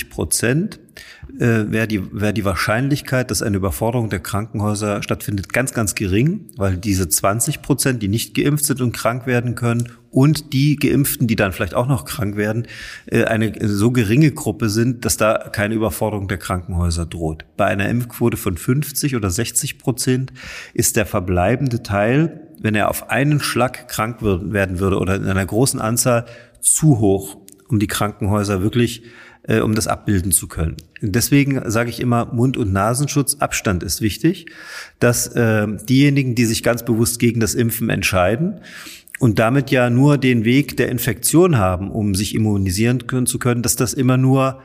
80% wäre die Wahrscheinlichkeit, dass eine Überforderung der Krankenhäuser stattfindet, ganz, ganz gering, weil diese 20%, die nicht geimpft sind und krank werden können, und die Geimpften, die dann vielleicht auch noch krank werden, eine so geringe Gruppe sind, dass da keine Überforderung der Krankenhäuser droht. Bei einer Impfquote von 50 oder 60% ist der verbleibende Teil, wenn er auf einen Schlag krank werden würde oder in einer großen Anzahl, zu hoch, um die Krankenhäuser wirklich, um das abbilden zu können. Deswegen sage ich immer, Mund- und Nasenschutz, Abstand ist wichtig, dass diejenigen, die sich ganz bewusst gegen das Impfen entscheiden und damit ja nur den Weg der Infektion haben, um sich immunisieren zu können, dass das immer nur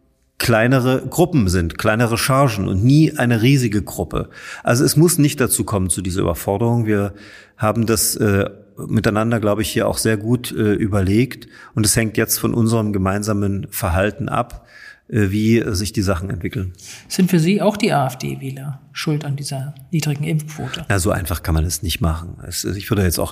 kleinere Gruppen sind, kleinere Chargen und nie eine riesige Gruppe. Also es muss nicht dazu kommen, zu dieser Überforderung. Wir haben das miteinander, glaube ich, hier auch sehr gut überlegt. Und es hängt jetzt von unserem gemeinsamen Verhalten ab, wie sich die Sachen entwickeln. Sind für Sie auch die AfD-Wähler schuld an dieser niedrigen Impfquote? Na, so einfach kann man es nicht machen. Ich würde jetzt auch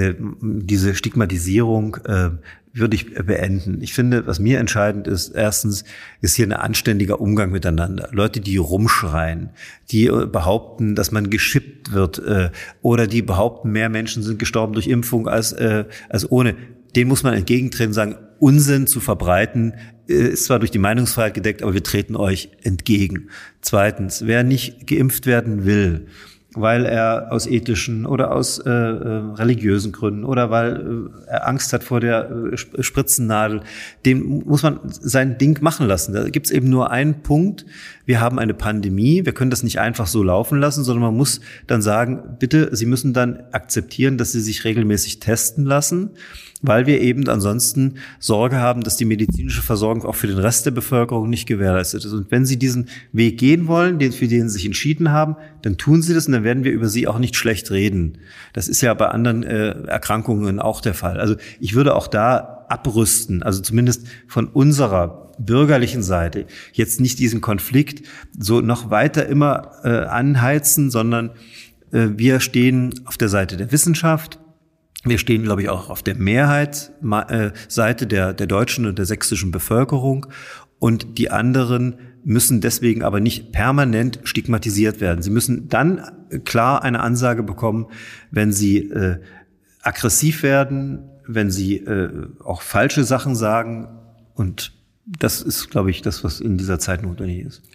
diese Stigmatisierung würde ich beenden. Ich finde, was mir entscheidend ist, erstens ist hier ein anständiger Umgang miteinander. Leute, die rumschreien, die behaupten, dass man geschippt wird oder die behaupten, mehr Menschen sind gestorben durch Impfung als ohne. Denen muss man entgegentreten und sagen, Unsinn zu verbreiten ist zwar durch die Meinungsfreiheit gedeckt, aber wir treten euch entgegen. Zweitens, wer nicht geimpft werden will, weil er aus ethischen oder aus religiösen Gründen oder weil er Angst hat vor der Spritzennadel, dem muss man sein Ding machen lassen. Da gibt's eben nur einen Punkt. Wir haben eine Pandemie, wir können das nicht einfach so laufen lassen, sondern man muss dann sagen, bitte, Sie müssen dann akzeptieren, dass Sie sich regelmäßig testen lassen. weil wir eben ansonsten Sorge haben, dass die medizinische Versorgung auch für den Rest der Bevölkerung nicht gewährleistet ist. Und wenn Sie diesen Weg gehen wollen, für den Sie sich entschieden haben, dann tun Sie das und dann werden wir über Sie auch nicht schlecht reden. Das ist ja bei anderen Erkrankungen auch der Fall. Also ich würde auch da abrüsten, also zumindest von unserer bürgerlichen Seite, jetzt nicht diesen Konflikt so noch weiter immer anheizen, sondern wir stehen auf der Seite der Wissenschaft. Wir stehen, glaube ich, auch auf der Mehrheitsseite der deutschen und der sächsischen Bevölkerung. Und die anderen müssen deswegen aber nicht permanent stigmatisiert werden. Sie müssen dann klar eine Ansage bekommen, wenn sie aggressiv werden, wenn sie auch falsche Sachen sagen. Und das ist, glaube ich, das, was in dieser Zeit notwendig ist.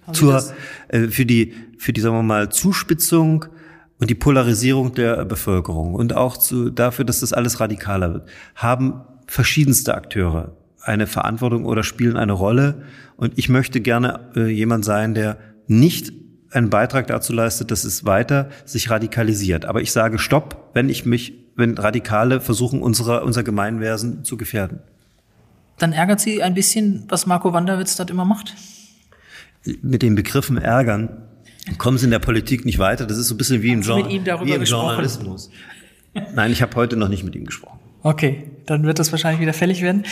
Für die, sagen wir mal, Zuspitzung und die Polarisierung der Bevölkerung und auch dafür, dass das alles radikaler wird, haben verschiedenste Akteure eine Verantwortung oder spielen eine Rolle. Und ich möchte gerne jemand sein, der nicht einen Beitrag dazu leistet, dass es weiter sich radikalisiert. Aber ich sage Stopp, wenn Radikale versuchen, unser Gemeinwesen zu gefährden. Dann ärgert Sie ein bisschen, was Marco Wanderwitz dort immer macht? Mit den Begriffen ärgern kommen Sie in der Politik nicht weiter. Das ist so ein bisschen wie im Journalismus. Nein, ich habe heute noch nicht mit ihm gesprochen. Okay, dann wird das wahrscheinlich wieder fällig werden.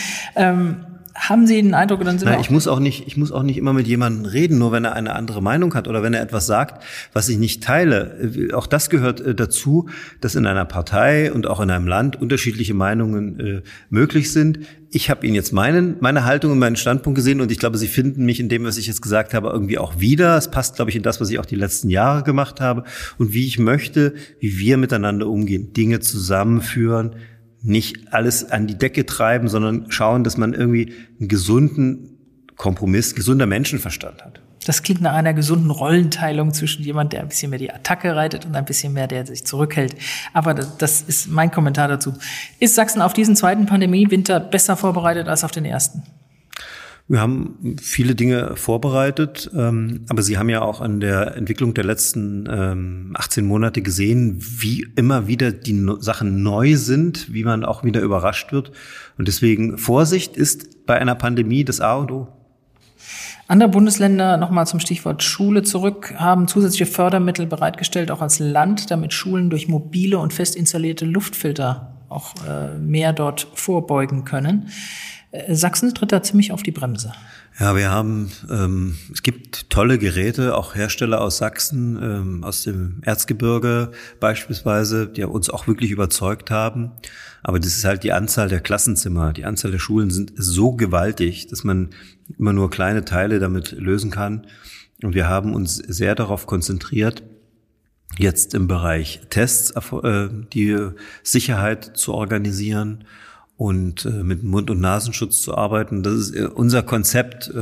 Haben Sie den Eindruck, dann sind Nein, ich muss auch nicht immer mit jemandem reden, nur wenn er eine andere Meinung hat oder wenn er etwas sagt, was ich nicht teile. Auch das gehört dazu, dass in einer Partei und auch in einem Land unterschiedliche Meinungen möglich sind. Ich habe Ihnen jetzt meine Haltung und meinen Standpunkt gesehen und ich glaube, Sie finden mich in dem, was ich jetzt gesagt habe, irgendwie auch wieder. Es passt, glaube ich, in das, was ich auch die letzten Jahre gemacht habe und wie ich möchte, wie wir miteinander umgehen, Dinge zusammenführen, nicht alles an die Decke treiben, sondern schauen, dass man irgendwie einen gesunden Kompromiss, gesunder Menschenverstand hat. Das klingt nach einer gesunden Rollenteilung zwischen jemand, der ein bisschen mehr die Attacke reitet und ein bisschen mehr, der sich zurückhält. Aber das ist mein Kommentar dazu. Ist Sachsen auf diesen zweiten Pandemiewinter besser vorbereitet als auf den ersten? Wir haben viele Dinge vorbereitet, aber Sie haben ja auch an der Entwicklung der letzten 18 Monate gesehen, wie immer wieder die Sachen neu sind, wie man auch wieder überrascht wird. Und deswegen Vorsicht ist bei einer Pandemie das A und O. Andere Bundesländer, nochmal zum Stichwort Schule zurück, haben zusätzliche Fördermittel bereitgestellt, auch als Land, damit Schulen durch mobile und fest installierte Luftfilter auch mehr dort vorbeugen können. Sachsen tritt da ziemlich auf die Bremse. Ja, wir haben, es gibt tolle Geräte, auch Hersteller aus Sachsen, aus dem Erzgebirge beispielsweise, die uns auch wirklich überzeugt haben. Aber das ist halt die Anzahl der Klassenzimmer, die Anzahl der Schulen sind so gewaltig, dass man immer nur kleine Teile damit lösen kann. Und wir haben uns sehr darauf konzentriert, jetzt im Bereich Tests die Sicherheit zu organisieren und mit Mund- und Nasenschutz zu arbeiten. Das ist unser Konzept,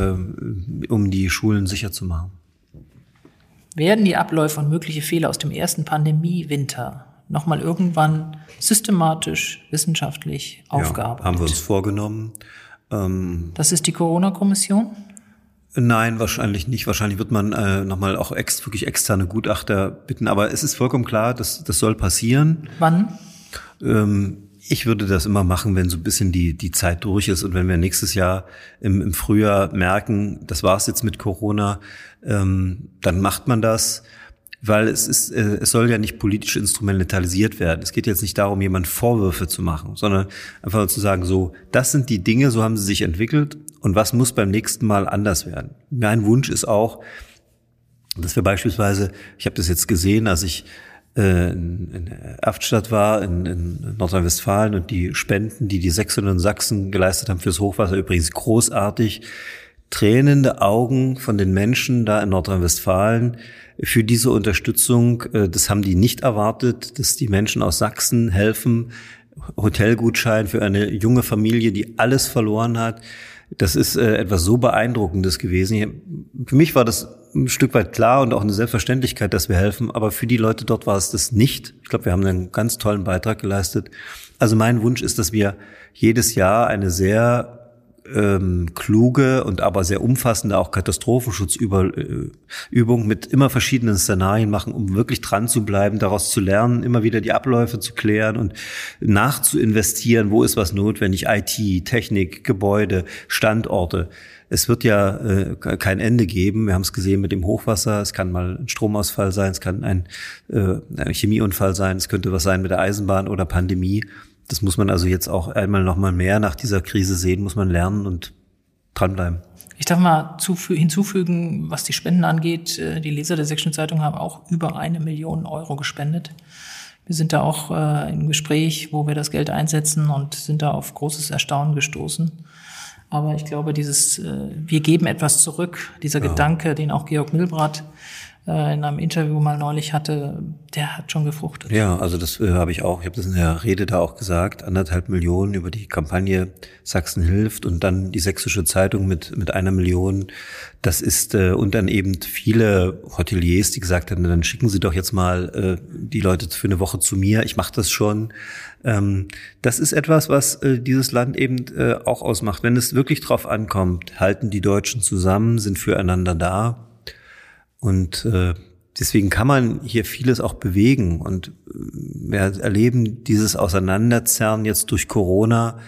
um die Schulen sicher zu machen. Werden die Abläufe und mögliche Fehler aus dem ersten Pandemiewinter nochmal irgendwann systematisch, wissenschaftlich aufgearbeitet? Ja, haben wir uns vorgenommen. Das ist die Corona-Kommission? Nein, wahrscheinlich nicht. Wahrscheinlich wird man nochmal auch wirklich externe Gutachter bitten. Aber es ist vollkommen klar, das soll passieren. Wann? Ich würde das immer machen, wenn so ein bisschen die Zeit durch ist und wenn wir nächstes Jahr im Frühjahr merken, das war's jetzt mit Corona, dann macht man das, weil es soll ja nicht politisch instrumentalisiert werden. Es geht jetzt nicht darum, jemand Vorwürfe zu machen, sondern einfach zu sagen, so, das sind die Dinge, so haben sie sich entwickelt und was muss beim nächsten Mal anders werden. Mein Wunsch ist auch, dass wir beispielsweise, ich habe das jetzt gesehen, als ich in Erftstadt war, in Nordrhein-Westfalen und die Spenden, die Sächsinnen und Sachsen geleistet haben fürs Hochwasser, übrigens großartig. Tränende Augen von den Menschen da in Nordrhein-Westfalen für diese Unterstützung. Das haben die nicht erwartet, dass die Menschen aus Sachsen helfen. Hotelgutschein für eine junge Familie, die alles verloren hat. Das ist etwas so Beeindruckendes gewesen. Für mich war das ein Stück weit klar und auch eine Selbstverständlichkeit, dass wir helfen. Aber für die Leute dort war es das nicht. Ich glaube, wir haben einen ganz tollen Beitrag geleistet. Also mein Wunsch ist, dass wir jedes Jahr eine sehr kluge und aber sehr umfassende auch Katastrophenschutzübung mit immer verschiedenen Szenarien machen, um wirklich dran zu bleiben, daraus zu lernen, immer wieder die Abläufe zu klären und nachzuinvestieren, wo ist was notwendig, IT, Technik, Gebäude, Standorte. Es wird ja kein Ende geben. Wir haben es gesehen mit dem Hochwasser. Es kann mal ein Stromausfall sein, es kann ein Chemieunfall sein, es könnte was sein mit der Eisenbahn oder Pandemie. Das muss man also jetzt auch einmal noch mal mehr nach dieser Krise sehen, muss man lernen und dranbleiben. Ich darf mal hinzufügen, was die Spenden angeht. Die Leser der Sächsischen Zeitung haben auch über 1 Million Euro gespendet. Wir sind da auch im Gespräch, wo wir das Geld einsetzen und sind da auf großes Erstaunen gestoßen. Aber ich glaube, wir geben etwas zurück, dieser Gedanke, den auch Georg Milbrat in einem Interview mal neulich hatte, der hat schon gefruchtet. Ja, also das habe ich auch. Ich habe das in der Rede da auch gesagt. 1,5 Millionen über die Kampagne Sachsen hilft und dann die Sächsische Zeitung mit 1 Million. Das ist und dann eben viele Hoteliers, die gesagt haben, dann schicken Sie doch jetzt mal die Leute für eine Woche zu mir. Ich mache das schon. Das ist etwas, was dieses Land eben auch ausmacht. Wenn es wirklich drauf ankommt, halten die Deutschen zusammen, sind füreinander da. Und deswegen kann man hier vieles auch bewegen. Und wir erleben dieses Auseinanderzerren jetzt durch Corona.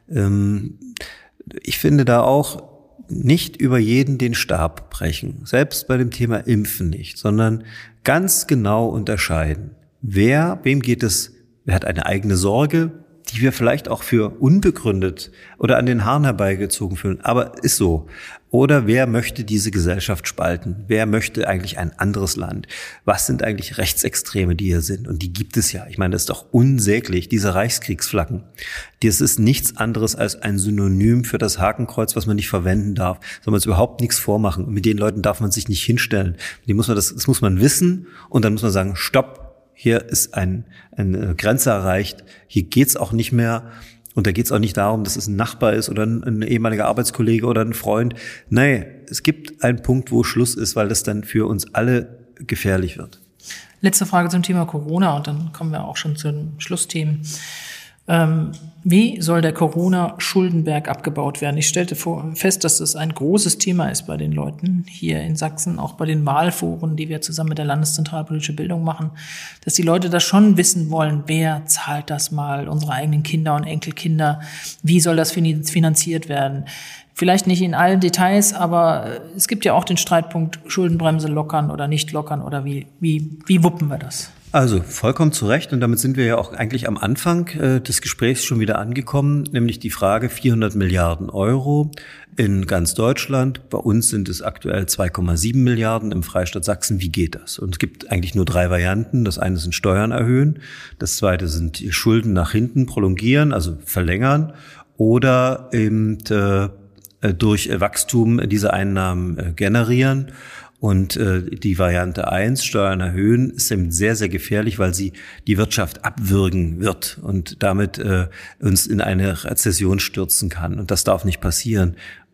Ich finde da auch nicht über jeden den Stab brechen. Selbst bei dem Thema Impfen nicht, sondern ganz genau unterscheiden. Wem geht es, wer hat eine eigene Sorge, die wir vielleicht auch für unbegründet oder an den Haaren herbeigezogen fühlen, aber ist so. Oder wer möchte diese Gesellschaft spalten? Wer möchte eigentlich ein anderes Land? Was sind eigentlich Rechtsextreme, die hier sind? Und die gibt es ja. Ich meine, das ist doch unsäglich, diese Reichskriegsflaggen. Das ist nichts anderes als ein Synonym für das Hakenkreuz, was man nicht verwenden darf. Soll man uns überhaupt nichts vormachen. Und mit den Leuten darf man sich nicht hinstellen. Das muss man wissen und dann muss man sagen, stopp. Hier ist eine Grenze erreicht. Hier geht's auch nicht mehr. Und da geht's auch nicht darum, dass es ein Nachbar ist oder ein ehemaliger Arbeitskollege oder ein Freund. Nein, es gibt einen Punkt, wo Schluss ist, weil das dann für uns alle gefährlich wird. Letzte Frage zum Thema Corona und dann kommen wir auch schon zu den Schlussthemen. Wie soll der Corona-Schuldenberg abgebaut werden? Ich stellte fest, dass das ein großes Thema ist bei den Leuten hier in Sachsen, auch bei den Wahlforen, die wir zusammen mit der Landeszentrale Politische Bildung machen, dass die Leute das schon wissen wollen, wer zahlt das mal, unsere eigenen Kinder und Enkelkinder, wie soll das finanziert werden? Vielleicht nicht in allen Details, aber es gibt ja auch den Streitpunkt, Schuldenbremse lockern oder nicht lockern oder wie wuppen wir das? Also vollkommen zu Recht und damit sind wir ja auch eigentlich am Anfang des Gesprächs schon wieder angekommen, nämlich die Frage 400 Milliarden Euro in ganz Deutschland. Bei uns sind es aktuell 2,7 Milliarden im Freistaat Sachsen. Wie geht das? Und es gibt eigentlich nur 3 Varianten. Das eine sind Steuern erhöhen, das zweite sind die Schulden nach hinten prolongieren, also verlängern oder eben durch Wachstum diese Einnahmen generieren. Und die Variante 1, Steuern erhöhen, ist eben sehr, sehr gefährlich, weil sie die Wirtschaft abwürgen wird und damit uns in eine Rezession stürzen kann. Und das darf nicht passieren.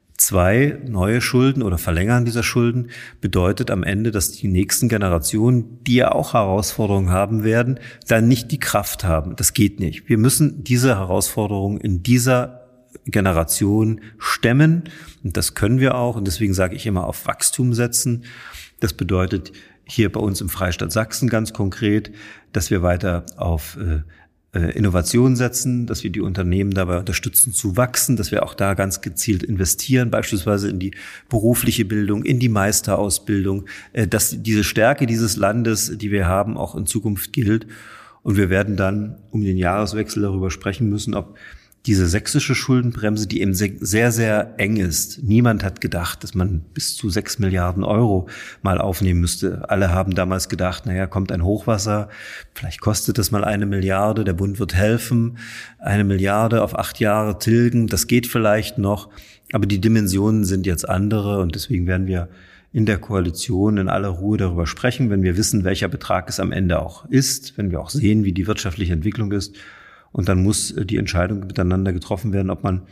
2, neue Schulden oder Verlängern dieser Schulden bedeutet am Ende, dass die nächsten Generationen, die ja auch Herausforderungen haben werden, dann nicht die Kraft haben. Das geht nicht. Wir müssen diese Herausforderungen in dieser Generation stemmen und das können wir auch und deswegen sage ich immer auf Wachstum setzen. Das bedeutet hier bei uns im Freistaat Sachsen ganz konkret, dass wir weiter auf Innovation setzen, dass wir die Unternehmen dabei unterstützen zu wachsen, dass wir auch da ganz gezielt investieren, beispielsweise in die berufliche Bildung, in die Meisterausbildung, dass diese Stärke dieses Landes, die wir haben, auch in Zukunft gilt. Und wir werden dann um den Jahreswechsel darüber sprechen müssen, ob diese sächsische Schuldenbremse, die eben sehr, sehr eng ist. Niemand hat gedacht, dass man bis zu 6 Milliarden Euro mal aufnehmen müsste. Alle haben damals gedacht, kommt ein Hochwasser, vielleicht kostet das mal 1 Milliarde, der Bund wird helfen, 1 Milliarde auf 8 Jahre tilgen, das geht vielleicht noch. Aber die Dimensionen sind jetzt andere und deswegen werden wir in der Koalition in aller Ruhe darüber sprechen, wenn wir wissen, welcher Betrag es am Ende auch ist, wenn wir auch sehen, wie die wirtschaftliche Entwicklung ist. Und dann muss die Entscheidung miteinander getroffen werden, ob man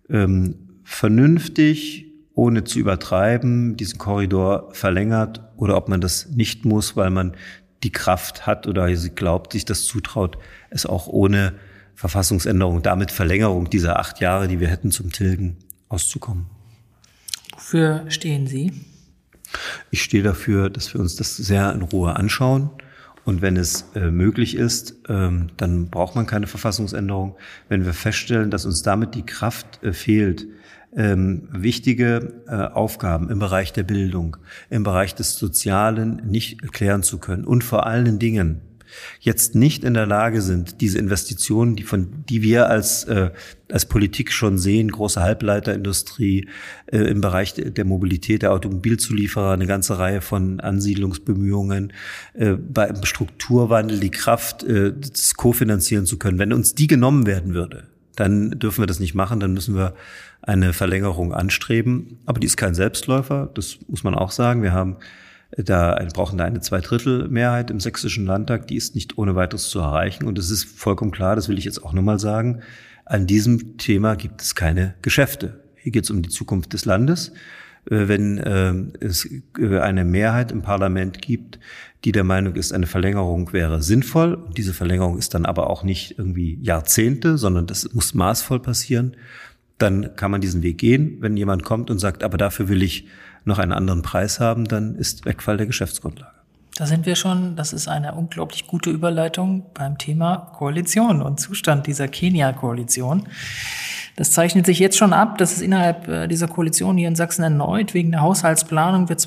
vernünftig, ohne zu übertreiben, diesen Korridor verlängert oder ob man das nicht muss, weil man die Kraft hat oder sie glaubt, sich das zutraut, es auch ohne Verfassungsänderung, damit Verlängerung dieser 8 Jahre, die wir hätten zum Tilgen, auszukommen. Wofür stehen Sie? Ich stehe dafür, dass wir uns das sehr in Ruhe anschauen. Und wenn es möglich ist, dann braucht man keine Verfassungsänderung. Wenn wir feststellen, dass uns damit die Kraft fehlt, wichtige Aufgaben im Bereich der Bildung, im Bereich des Sozialen nicht klären zu können und vor allen Dingen jetzt nicht in der Lage sind, diese Investitionen, die wir als Politik schon sehen, große Halbleiterindustrie, im Bereich der Mobilität, der Automobilzulieferer, eine ganze Reihe von Ansiedlungsbemühungen, beim Strukturwandel die Kraft, das kofinanzieren zu können. Wenn uns die genommen werden würde, dann dürfen wir das nicht machen, dann müssen wir eine Verlängerung anstreben. Aber die ist kein Selbstläufer, das muss man auch sagen. Wir brauchen da eine Zweidrittelmehrheit im Sächsischen Landtag, die ist nicht ohne weiteres zu erreichen. Und es ist vollkommen klar, das will ich jetzt auch nochmal sagen, an diesem Thema gibt es keine Geschäfte. Hier geht es um die Zukunft des Landes. Wenn es eine Mehrheit im Parlament gibt, die der Meinung ist, eine Verlängerung wäre sinnvoll, und diese Verlängerung ist dann aber auch nicht irgendwie Jahrzehnte, sondern das muss maßvoll passieren, dann kann man diesen Weg gehen. Wenn jemand kommt und sagt, aber dafür will ich noch einen anderen Preis haben, dann ist Wegfall der Geschäftsgrundlage. Da sind wir schon, das ist eine unglaublich gute Überleitung beim Thema Koalition und Zustand dieser Kenia-Koalition. Das zeichnet sich jetzt schon ab, dass es innerhalb dieser Koalition hier in Sachsen erneut wegen der Haushaltsplanung für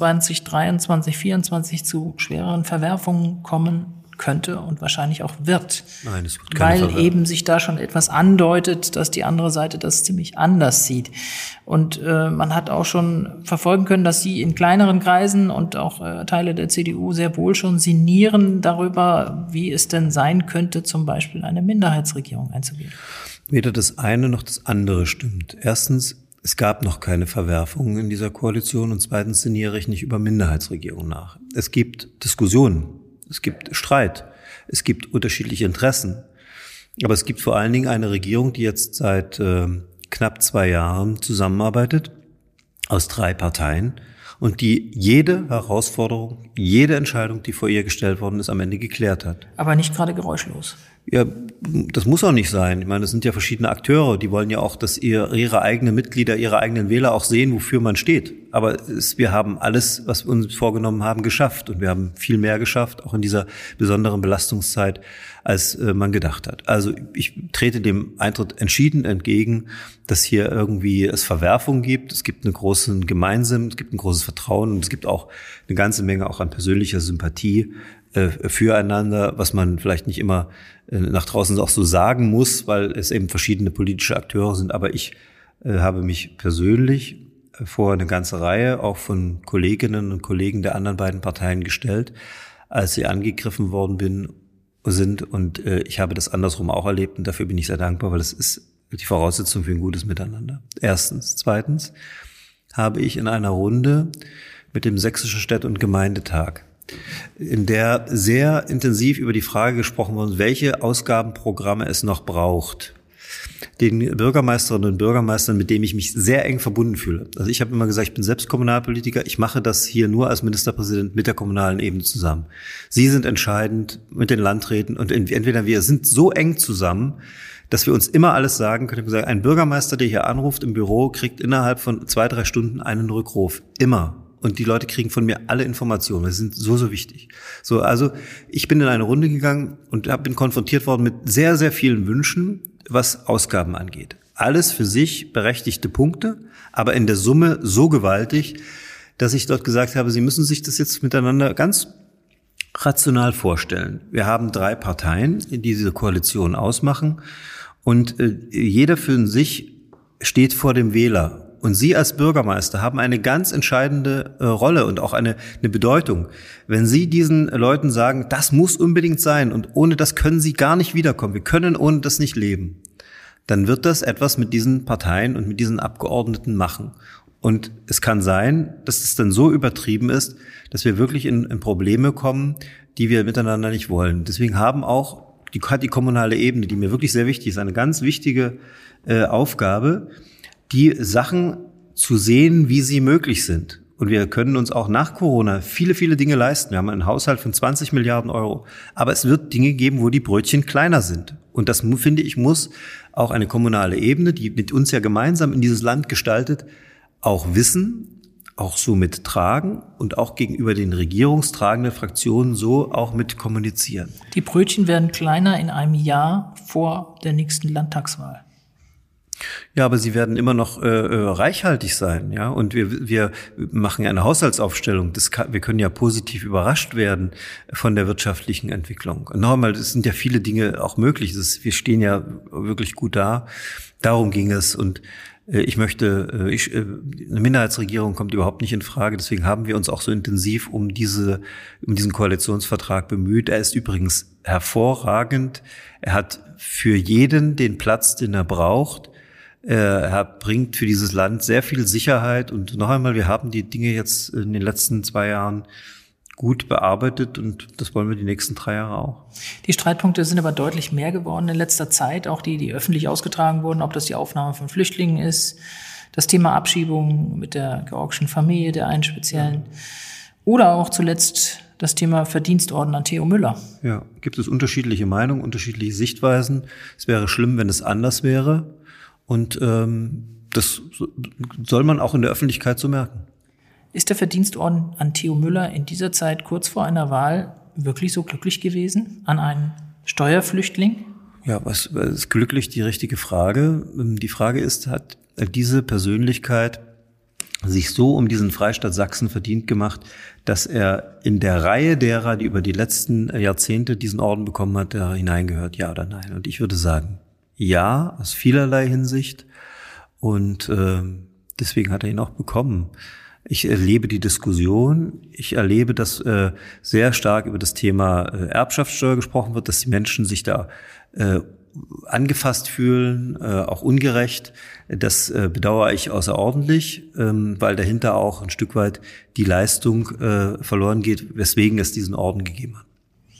2023, 2024 zu schwereren Verwerfungen kommen könnte und wahrscheinlich auch wird. Nein, es wird keine Verwerfung. Weil eben sich da schon etwas andeutet, dass die andere Seite das ziemlich anders sieht. Und man hat auch schon verfolgen können, dass Sie in kleineren Kreisen und auch Teile der CDU sehr wohl schon sinnieren darüber, wie es denn sein könnte, zum Beispiel eine Minderheitsregierung einzugehen. Weder das eine noch das andere stimmt. Erstens, es gab noch keine Verwerfungen in dieser Koalition, und zweitens sinniere ich nicht über Minderheitsregierungen nach. Es gibt Diskussionen, es gibt Streit, es gibt unterschiedliche Interessen. Aber es gibt vor allen Dingen eine Regierung, die jetzt seit knapp 2 Jahren zusammenarbeitet, aus 3 Parteien, und die jede Herausforderung, jede Entscheidung, die vor ihr gestellt worden ist, am Ende geklärt hat. Aber nicht gerade geräuschlos. Ja, das muss auch nicht sein. Ich meine, es sind ja verschiedene Akteure, die wollen ja auch, dass ihre eigenen Mitglieder, ihre eigenen Wähler auch sehen, wofür man steht. Aber wir haben alles, was wir uns vorgenommen haben, geschafft. Und wir haben viel mehr geschafft, auch in dieser besonderen Belastungszeit, als man gedacht hat. Also ich trete dem Eintritt entschieden entgegen, dass hier irgendwie es Verwerfungen gibt. Es gibt einen großen Gemeinsinn, es gibt ein großes Vertrauen und es gibt auch eine ganze Menge auch an persönlicher Sympathie füreinander, was man vielleicht nicht immer nach draußen auch so sagen muss, weil es eben verschiedene politische Akteure sind. Aber ich habe mich persönlich vor eine ganze Reihe auch von Kolleginnen und Kollegen der anderen beiden Parteien gestellt, als sie angegriffen worden sind. Und ich habe das andersrum auch erlebt und dafür bin ich sehr dankbar, weil es ist die Voraussetzung für ein gutes Miteinander. Erstens. Zweitens habe ich in einer Runde mit dem Sächsischen Städte- und Gemeindetag, in der sehr intensiv über die Frage gesprochen wurde, welche Ausgabenprogramme es noch braucht, den Bürgermeisterinnen und Bürgermeistern, mit denen ich mich sehr eng verbunden fühle. Also ich habe immer gesagt, ich bin selbst Kommunalpolitiker, ich mache das hier nur als Ministerpräsident mit der kommunalen Ebene zusammen. Sie sind entscheidend mit den Landräten und entweder wir sind so eng zusammen, dass wir uns immer alles sagen können. Ich habe gesagt, ein Bürgermeister, der hier anruft im Büro, kriegt innerhalb von 2-3 Stunden einen Rückruf. Immer. Und die Leute kriegen von mir alle Informationen. Das sind so wichtig. So, also ich bin in eine Runde gegangen und bin konfrontiert worden mit sehr, sehr vielen Wünschen, was Ausgaben angeht. Alles für sich berechtigte Punkte, aber in der Summe so gewaltig, dass ich dort gesagt habe, Sie müssen sich das jetzt miteinander ganz rational vorstellen. Wir haben 3 Parteien, die diese Koalition ausmachen, und jeder für sich steht vor dem Wähler. Und Sie als Bürgermeister haben eine ganz entscheidende Rolle und auch eine Bedeutung. Wenn Sie diesen Leuten sagen, das muss unbedingt sein und ohne das können Sie gar nicht wiederkommen, wir können ohne das nicht leben, dann wird das etwas mit diesen Parteien und mit diesen Abgeordneten machen. Und es kann sein, dass es dann so übertrieben ist, dass wir wirklich in Probleme kommen, die wir miteinander nicht wollen. Deswegen hat die kommunale Ebene, die mir wirklich sehr wichtig ist, eine ganz wichtige Aufgabe, die Sachen zu sehen, wie sie möglich sind. Und wir können uns auch nach Corona viele, viele Dinge leisten. Wir haben einen Haushalt von 20 Milliarden Euro. Aber es wird Dinge geben, wo die Brötchen kleiner sind. Und das, finde ich, muss auch eine kommunale Ebene, die mit uns ja gemeinsam in dieses Land gestaltet, auch wissen, auch so mittragen und auch gegenüber den regierungstragenden Fraktionen so auch mit kommunizieren. Die Brötchen werden kleiner in einem Jahr vor der nächsten Landtagswahl. Ja, aber sie werden immer noch reichhaltig sein, ja. Und wir machen ja eine Haushaltsaufstellung. Wir können ja positiv überrascht werden von der wirtschaftlichen Entwicklung. Und noch einmal, es sind ja viele Dinge auch möglich. Wir stehen ja wirklich gut da. Darum ging es. Und eine Minderheitsregierung kommt überhaupt nicht in Frage. Deswegen haben wir uns auch so intensiv um diesen Koalitionsvertrag bemüht. Er ist übrigens hervorragend. Er hat für jeden den Platz, den er braucht. Er bringt für dieses Land sehr viel Sicherheit. Und noch einmal, wir haben die Dinge jetzt in den letzten 2 Jahren gut bearbeitet und das wollen wir die nächsten 3 Jahre auch. Die Streitpunkte sind aber deutlich mehr geworden in letzter Zeit, auch die öffentlich ausgetragen wurden, ob das die Aufnahme von Flüchtlingen ist, das Thema Abschiebung mit der georgischen Familie, der einen speziellen, oder auch zuletzt das Thema Verdienstorden an Theo Müller. Ja, gibt es unterschiedliche Meinungen, unterschiedliche Sichtweisen. Es wäre schlimm, wenn es anders wäre. Und das soll man auch in der Öffentlichkeit so merken. Ist der Verdienstorden an Theo Müller in dieser Zeit kurz vor einer Wahl wirklich so glücklich gewesen? An einen Steuerflüchtling? Ja, was ist glücklich die richtige Frage? Die Frage ist, hat diese Persönlichkeit sich so um diesen Freistaat Sachsen verdient gemacht, dass er in der Reihe derer, die über die letzten Jahrzehnte diesen Orden bekommen hat, da hineingehört, ja oder nein? Und ich würde sagen, ja, aus vielerlei Hinsicht. Und deswegen hat er ihn auch bekommen. Ich erlebe die Diskussion. Ich erlebe, dass sehr stark über das Thema Erbschaftssteuer gesprochen wird, dass die Menschen sich da angefasst fühlen, auch ungerecht. Das bedauere ich außerordentlich, weil dahinter auch ein Stück weit die Leistung verloren geht, weswegen es diesen Orden gegeben hat.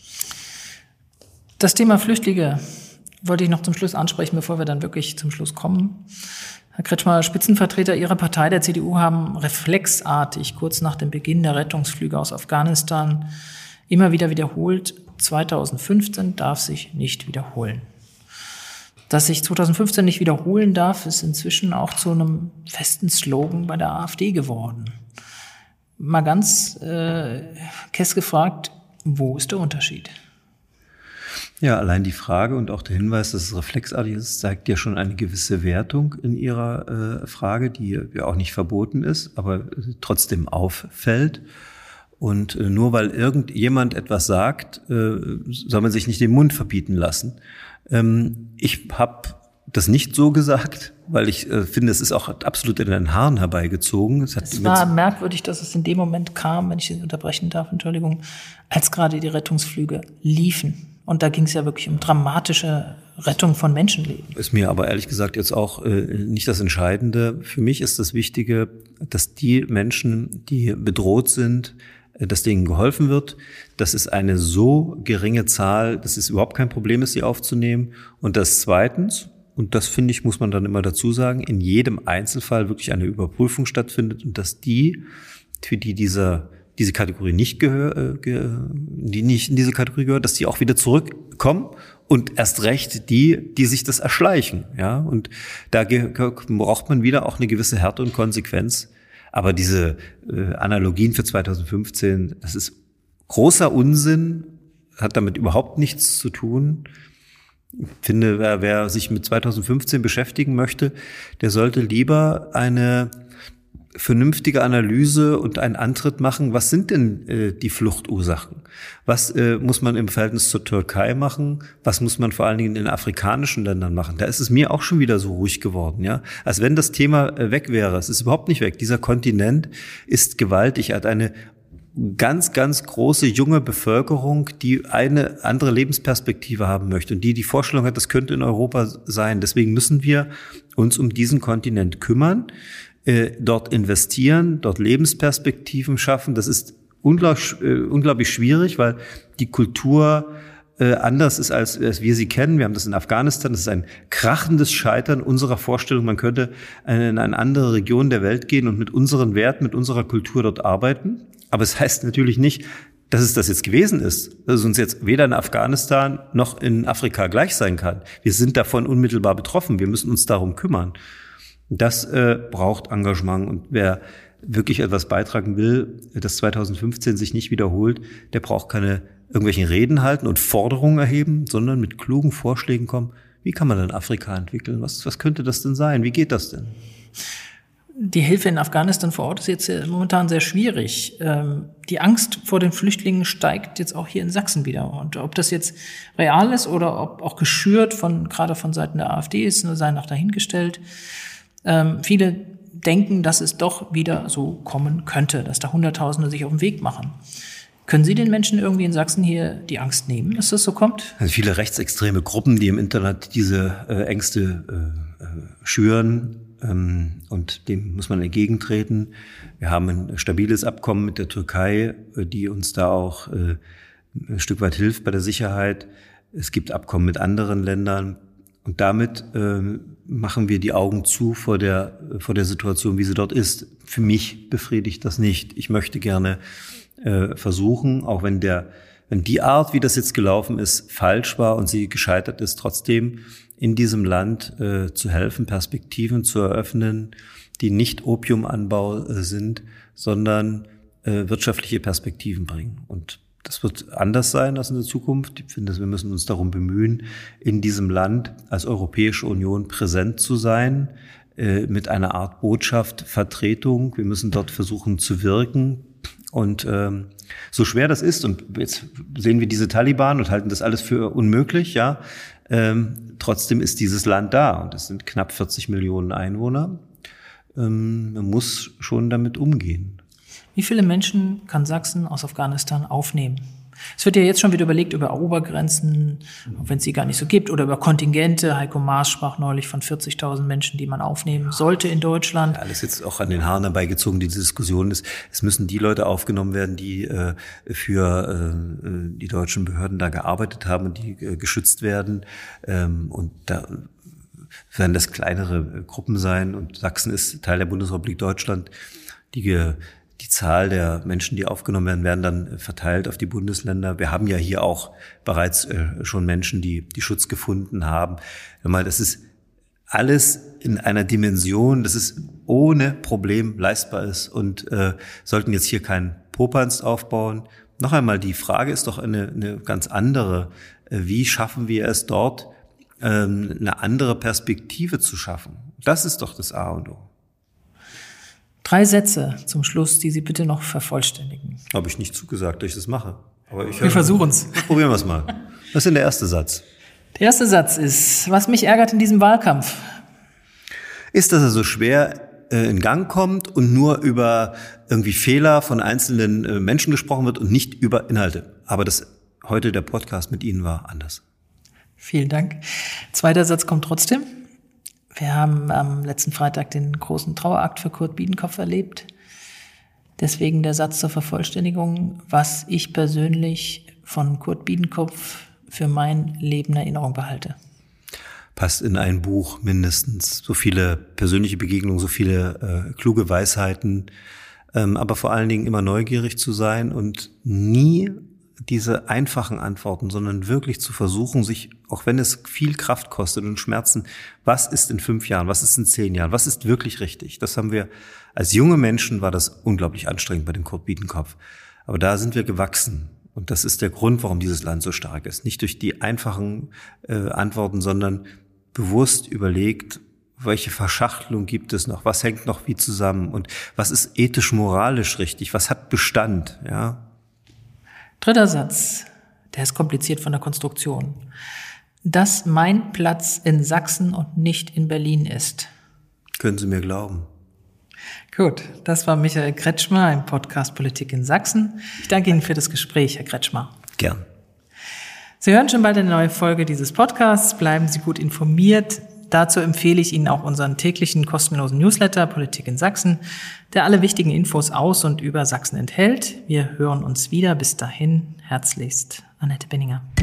Das Thema Flüchtlinge wollte ich noch zum Schluss ansprechen, bevor wir dann wirklich zum Schluss kommen. Herr Kretschmer, Spitzenvertreter Ihrer Partei, der CDU, haben reflexartig kurz nach dem Beginn der Rettungsflüge aus Afghanistan immer wieder wiederholt, 2015 darf sich nicht wiederholen. Dass sich 2015 nicht wiederholen darf, ist inzwischen auch zu einem festen Slogan bei der AfD geworden. Mal ganz kess gefragt, wo ist der Unterschied? Ja, allein die Frage und auch der Hinweis, dass es reflexartig ist, zeigt ja schon eine gewisse Wertung in Ihrer Frage, die ja auch nicht verboten ist, aber trotzdem auffällt. Und nur weil irgendjemand etwas sagt, soll man sich nicht den Mund verbieten lassen. Ich habe das nicht so gesagt, weil ich finde, es ist auch absolut in den Haaren herbeigezogen. Es war merkwürdig, dass es in dem Moment kam, wenn ich Sie unterbrechen darf, Entschuldigung, als gerade die Rettungsflüge liefen. Und da ging es ja wirklich um dramatische Rettung von Menschenleben. Ist mir aber ehrlich gesagt jetzt auch nicht das Entscheidende. Für mich ist das Wichtige, dass die Menschen, die bedroht sind, dass denen geholfen wird. Das ist eine so geringe Zahl, dass es überhaupt kein Problem ist, sie aufzunehmen. Und das zweitens, und das finde ich, muss man dann immer dazu sagen, in jedem Einzelfall wirklich eine Überprüfung stattfindet und dass die, für die diese Kategorie die nicht in diese Kategorie gehört, dass die auch wieder zurückkommen und erst recht die sich das erschleichen, ja. Und da braucht man wieder auch eine gewisse Härte und Konsequenz. Aber diese Analogien für 2015, das ist großer Unsinn, hat damit überhaupt nichts zu tun. Ich finde, wer sich mit 2015 beschäftigen möchte, der sollte lieber eine vernünftige Analyse und einen Antritt machen. Was sind denn die Fluchtursachen? Was muss man im Verhältnis zur Türkei machen? Was muss man vor allen Dingen in afrikanischen Ländern machen? Da ist es mir auch schon wieder so ruhig geworden, ja. Als wenn das Thema weg wäre. Es ist überhaupt nicht weg. Dieser Kontinent ist gewaltig. Er hat eine ganz, ganz große junge Bevölkerung, die eine andere Lebensperspektive haben möchte und die Vorstellung hat, das könnte in Europa sein. Deswegen müssen wir uns um diesen Kontinent kümmern, dort investieren, dort Lebensperspektiven schaffen. Das ist unglaublich schwierig, weil die Kultur anders ist, als wir sie kennen. Wir haben das in Afghanistan. Das ist ein krachendes Scheitern unserer Vorstellung. Man könnte in eine andere Region der Welt gehen und mit unseren Werten, mit unserer Kultur dort arbeiten. Aber es heißt natürlich nicht, dass es das jetzt gewesen ist, dass es uns jetzt weder in Afghanistan noch in Afrika gleich sein kann. Wir sind davon unmittelbar betroffen. Wir müssen uns darum kümmern. Das braucht Engagement. Und wer wirklich etwas beitragen will, das 2015 sich nicht wiederholt, der braucht keine irgendwelchen Reden halten und Forderungen erheben, sondern mit klugen Vorschlägen kommen. Wie kann man denn Afrika entwickeln? Was könnte das denn sein? Wie geht das denn? Die Hilfe in Afghanistan vor Ort ist jetzt momentan sehr schwierig. Die Angst vor den Flüchtlingen steigt jetzt auch hier in Sachsen wieder. Und ob das jetzt real ist oder ob auch geschürt gerade von Seiten der AfD ist, sei noch dahingestellt. Viele denken, dass es doch wieder so kommen könnte, dass da Hunderttausende sich auf den Weg machen. Können Sie den Menschen irgendwie in Sachsen hier die Angst nehmen, dass das so kommt? Also viele rechtsextreme Gruppen, die im Internet diese Ängste schüren, und dem muss man entgegentreten. Wir haben ein stabiles Abkommen mit der Türkei, die uns da auch ein Stück weit hilft bei der Sicherheit. Es gibt Abkommen mit anderen Ländern. Und damit machen wir die Augen zu vor der Situation, wie sie dort ist. Für mich befriedigt das nicht. Ich möchte gerne versuchen, auch wenn die Art, wie das jetzt gelaufen ist, falsch war und sie gescheitert ist, trotzdem in diesem Land zu helfen, Perspektiven zu eröffnen, die nicht Opiumanbau sind, sondern wirtschaftliche Perspektiven bringen. Und das wird anders sein als in der Zukunft. Ich finde, wir müssen uns darum bemühen, in diesem Land als Europäische Union präsent zu sein, mit einer Art Botschaft, Vertretung. Wir müssen dort versuchen zu wirken. Und so schwer das ist, und jetzt sehen wir diese Taliban und halten das alles für unmöglich, ja, trotzdem ist dieses Land da. Und es sind knapp 40 Millionen Einwohner. Man muss schon damit umgehen. Wie viele Menschen kann Sachsen aus Afghanistan aufnehmen? Es wird ja jetzt schon wieder überlegt über Obergrenzen, auch wenn es sie gar nicht so gibt, oder über Kontingente. Heiko Maas sprach neulich von 40.000 Menschen, die man aufnehmen sollte in Deutschland. Ja, alles jetzt auch an den Haaren herbeigezogen, die Diskussion ist. Es müssen die Leute aufgenommen werden, die für die deutschen Behörden da gearbeitet haben und die geschützt werden. Und da werden das kleinere Gruppen sein. Und Sachsen ist Teil der Bundesrepublik Deutschland. Die Zahl der Menschen, die aufgenommen werden, werden dann verteilt auf die Bundesländer. Wir haben ja hier auch bereits schon Menschen, die Schutz gefunden haben. Das ist alles in einer Dimension, dass es ohne Problem leistbar ist und sollten jetzt hier keinen Popanz aufbauen. Noch einmal, die Frage ist doch eine ganz andere. Wie schaffen wir es dort, eine andere Perspektive zu schaffen? Das ist doch das A und O. 3 Sätze zum Schluss, die Sie bitte noch vervollständigen. Habe ich nicht zugesagt, dass ich das mache. Aber wir versuchen es. Probieren wir es mal. Was ist denn der erste Satz? Der erste Satz ist, was mich ärgert in diesem Wahlkampf. Ist, dass er so schwer in Gang kommt und nur über irgendwie Fehler von einzelnen Menschen gesprochen wird und nicht über Inhalte. Aber das heute der Podcast mit Ihnen war anders. Vielen Dank. Zweiter Satz kommt trotzdem. Wir haben am letzten Freitag den großen Trauerakt für Kurt Biedenkopf erlebt. Deswegen der Satz zur Vervollständigung, was ich persönlich von Kurt Biedenkopf für mein Leben in Erinnerung behalte. Passt in ein Buch mindestens. So viele persönliche Begegnungen, so viele kluge Weisheiten, aber vor allen Dingen immer neugierig zu sein und nie diese einfachen Antworten, sondern wirklich zu versuchen, sich, auch wenn es viel Kraft kostet und Schmerzen, was ist in 5 Jahren, was ist in 10 Jahren, was ist wirklich richtig? Das haben wir, als junge Menschen war das unglaublich anstrengend bei dem Kurt Biedenkopf. Aber da sind wir gewachsen. Und das ist der Grund, warum dieses Land so stark ist. Nicht durch die einfachen Antworten, sondern bewusst überlegt, welche Verschachtelung gibt es noch, was hängt noch wie zusammen und was ist ethisch-moralisch richtig, was hat Bestand, ja? Dritter Satz, der ist kompliziert von der Konstruktion. Dass mein Platz in Sachsen und nicht in Berlin ist. Können Sie mir glauben. Gut, das war Michael Kretschmer im Podcast Politik in Sachsen. Ich danke Ihnen für das Gespräch, Herr Kretschmer. Gern. Sie hören schon bald eine neue Folge dieses Podcasts. Bleiben Sie gut informiert. Dazu empfehle ich Ihnen auch unseren täglichen kostenlosen Newsletter Politik in Sachsen, der alle wichtigen Infos aus und über Sachsen enthält. Wir hören uns wieder. Bis dahin, herzlichst, Annette Benninger.